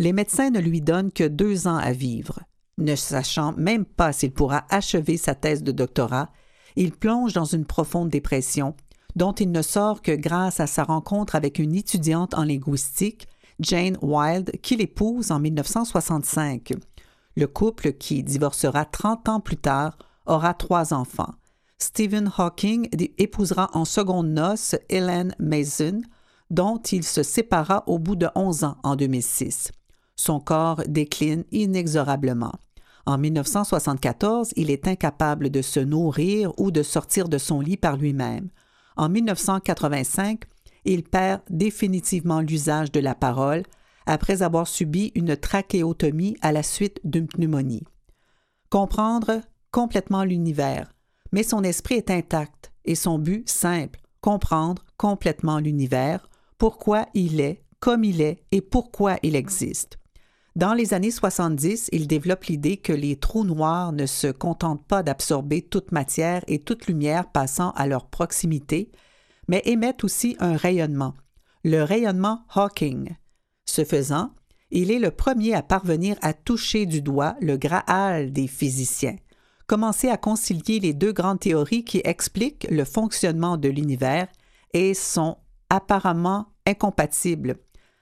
Les médecins ne lui donnent que deux ans à vivre. Ne sachant même pas s'il pourra achever sa thèse de doctorat, il plonge dans une profonde dépression, dont il ne sort que grâce à sa rencontre avec une étudiante en linguistique, Jane Wilde, qu'il épouse en mille neuf cent soixante-cinq. Le couple, qui divorcera trente ans plus tard, aura trois enfants. Stephen Hawking épousera en secondes noces Ellen Mason, dont il se sépara au bout de onze ans en deux mille six. Son corps décline inexorablement. En mille neuf cent soixante-quatorze, il est incapable de se nourrir ou de sortir de son lit par lui-même. En mille neuf cent quatre-vingt-cinq, il perd définitivement l'usage de la parole après avoir subi une trachéotomie à la suite d'une pneumonie. Comprendre complètement l'univers, mais son esprit est intact et son but simple, comprendre complètement l'univers, pourquoi il est, comme il est et pourquoi il existe. Dans les années soixante-dix, il développe l'idée que les trous noirs ne se contentent pas d'absorber toute matière et toute lumière passant à leur proximité, mais émettent aussi un rayonnement, le rayonnement Hawking. Ce faisant, il est le premier à parvenir à toucher du doigt le Graal des physiciens, commencer à concilier les deux grandes théories qui expliquent le fonctionnement de l'univers et sont apparemment incompatibles,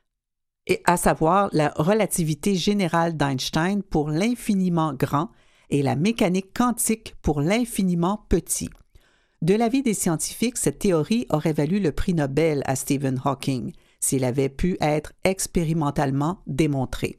et à savoir la relativité générale d'Einstein pour l'infiniment grand et la mécanique quantique pour l'infiniment petit. De l'avis des scientifiques, cette théorie aurait valu le prix Nobel à Stephen Hawking s'il avait pu être expérimentalement démontré.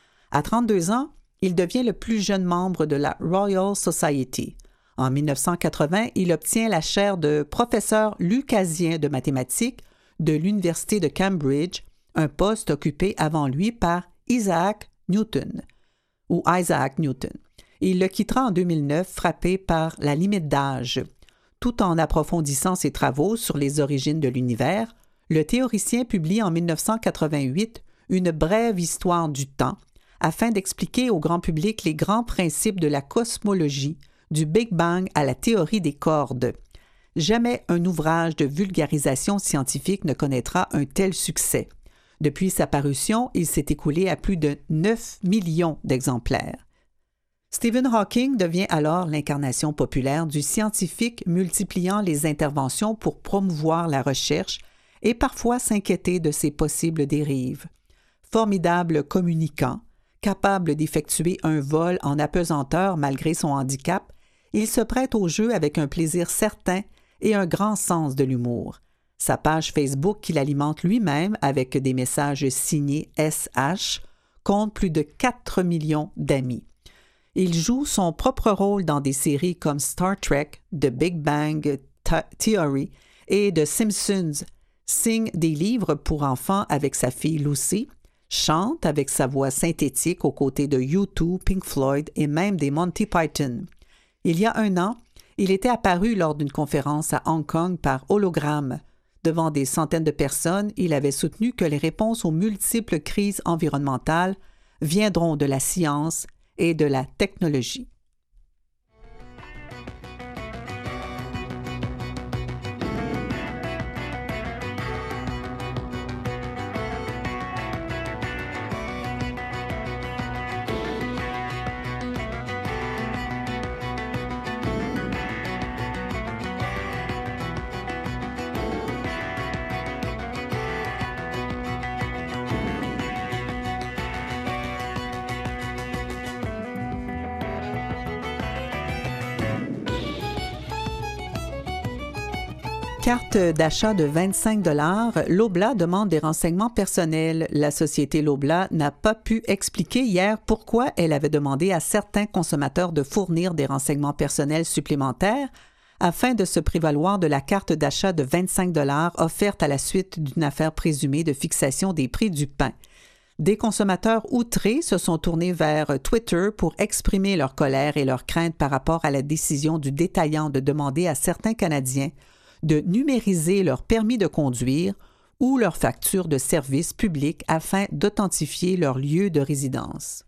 À trente-deux ans, il devient le plus jeune membre de la Royal Society. En mille neuf cent quatre-vingts, il obtient la chaire de professeur lucasien de mathématiques de l'Université de Cambridge, un poste occupé avant lui par Isaac Newton, ou Isaac Newton. Il le quittera en deux mille neuf, frappé par la limite d'âge. Tout en approfondissant ses travaux sur les origines de l'univers, le théoricien publie en mille neuf cent quatre-vingt-huit une brève histoire du temps afin d'expliquer au grand public les grands principes de la cosmologie, du Big Bang à la théorie des cordes. Jamais un ouvrage de vulgarisation scientifique ne connaîtra un tel succès. Depuis sa parution, il s'est écoulé à plus de neuf millions d'exemplaires. Stephen Hawking devient alors l'incarnation populaire du scientifique multipliant les interventions pour promouvoir la recherche et parfois s'inquiéter de ses possibles dérives. Formidable communicant, capable d'effectuer un vol en apesanteur malgré son handicap, il se prête au jeu avec un plaisir certain et un grand sens de l'humour. Sa page Facebook, qu'il alimente lui-même avec des messages signés S H, compte plus de quatre millions d'amis. Il joue son propre rôle dans des séries comme Star Trek, The Big Bang Theory et The Simpsons, signe des livres pour enfants avec sa fille Lucy, chante avec sa voix synthétique aux côtés de U deux, Pink Floyd et même des Monty Python. Il y a un an, il était apparu lors d'une conférence à Hong Kong par hologramme. Devant des centaines de personnes, il avait soutenu que les réponses aux multiples crises environnementales viendront de la science et de la technologie. Carte d'achat de vingt-cinq dollars, Loblaw demande des renseignements personnels. La société Loblaw n'a pas pu expliquer hier pourquoi elle avait demandé à certains consommateurs de fournir des renseignements personnels supplémentaires afin de se prévaloir de la carte d'achat de vingt-cinq dollars offerte à la suite d'une affaire présumée de fixation des prix du pain. Des consommateurs outrés se sont tournés vers Twitter pour exprimer leur colère et leur crainte par rapport à la décision du détaillant de demander à certains Canadiens de numériser leur permis de conduire ou leur facture de service public afin d'authentifier leur lieu de résidence.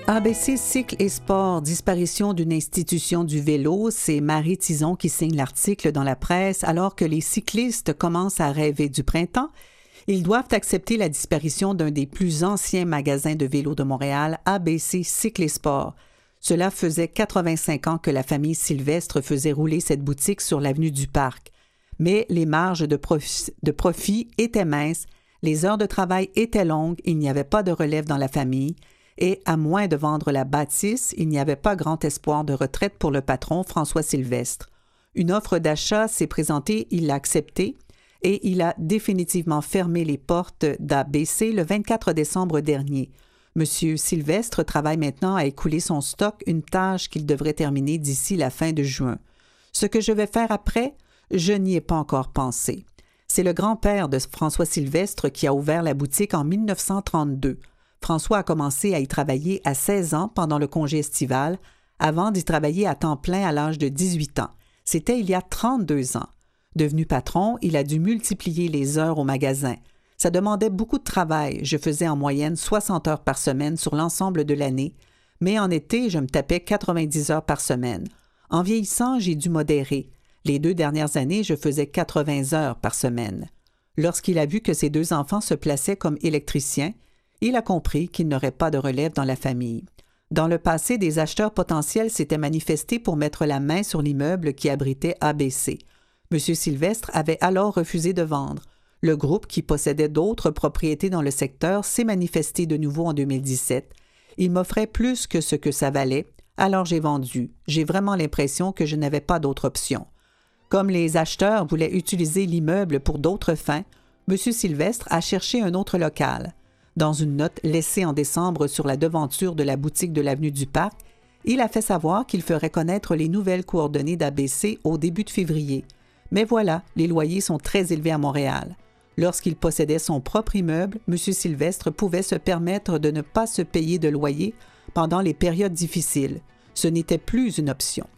A B C Cycle et Sport, disparition d'une institution du vélo, c'est Marie Tison qui signe l'article dans la presse alors que les cyclistes commencent à rêver du printemps. Ils doivent accepter la disparition d'un des plus anciens magasins de vélos de Montréal, A B C Cycle et Sport. Cela faisait quatre-vingt-cinq ans que la famille Sylvestre faisait rouler cette boutique sur l'avenue du Parc. Mais les marges de profit, de profit étaient minces, les heures de travail étaient longues, il n'y avait pas de relève dans la famille. Et à moins de vendre la bâtisse, il n'y avait pas grand espoir de retraite pour le patron François Sylvestre. Une offre d'achat s'est présentée, il l'a acceptée et il a définitivement fermé les portes d'A B C le vingt-quatre décembre dernier. Monsieur Sylvestre travaille maintenant à écouler son stock, une tâche qu'il devrait terminer d'ici la fin de juin. Ce que je vais faire après, je n'y ai pas encore pensé. C'est le grand-père de François Sylvestre qui a ouvert la boutique en mille neuf cent trente-deux. François a commencé à y travailler à seize ans pendant le congé estival, avant d'y travailler à temps plein à l'âge de dix-huit ans. C'était il y a trente-deux ans. Devenu patron, il a dû multiplier les heures au magasin. Ça demandait beaucoup de travail. Je faisais en moyenne soixante heures par semaine sur l'ensemble de l'année, mais en été, je me tapais quatre-vingt-dix heures par semaine. En vieillissant, j'ai dû modérer. Les deux dernières années, je faisais quatre-vingts heures par semaine. Lorsqu'il a vu que ses deux enfants se plaçaient comme électriciens, il a compris qu'il n'aurait pas de relève dans la famille. Dans le passé, des acheteurs potentiels s'étaient manifestés pour mettre la main sur l'immeuble qui abritait A B C. M. Sylvestre avait alors refusé de vendre. Le groupe, qui possédait d'autres propriétés dans le secteur, s'est manifesté de nouveau en deux mille dix-sept. Il m'offrait plus que ce que ça valait, alors j'ai vendu. J'ai vraiment l'impression que je n'avais pas d'autre option. Comme les acheteurs voulaient utiliser l'immeuble pour d'autres fins, M. Sylvestre a cherché un autre local. Dans une note laissée en décembre sur la devanture de la boutique de l'avenue du Parc, il a fait savoir qu'il ferait connaître les nouvelles coordonnées d'A B C au début de février. Mais voilà, les loyers sont très élevés à Montréal. Lorsqu'il possédait son propre immeuble, M. Sylvestre pouvait se permettre de ne pas se payer de loyer pendant les périodes difficiles. Ce n'était plus une option.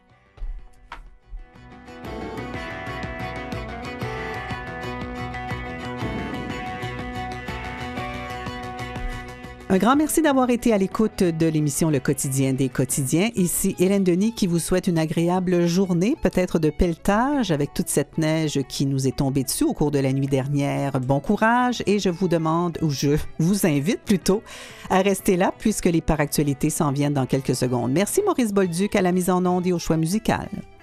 Un grand merci d'avoir été à l'écoute de l'émission Le Quotidien des quotidiens. Ici Hélène Denis qui vous souhaite une agréable journée, peut-être de pelletage avec toute cette neige qui nous est tombée dessus au cours de la nuit dernière. Bon courage et je vous demande, ou je vous invite plutôt, à rester là puisque les paractualités s'en viennent dans quelques secondes. Merci Maurice Bolduc à la mise en onde et au choix musical.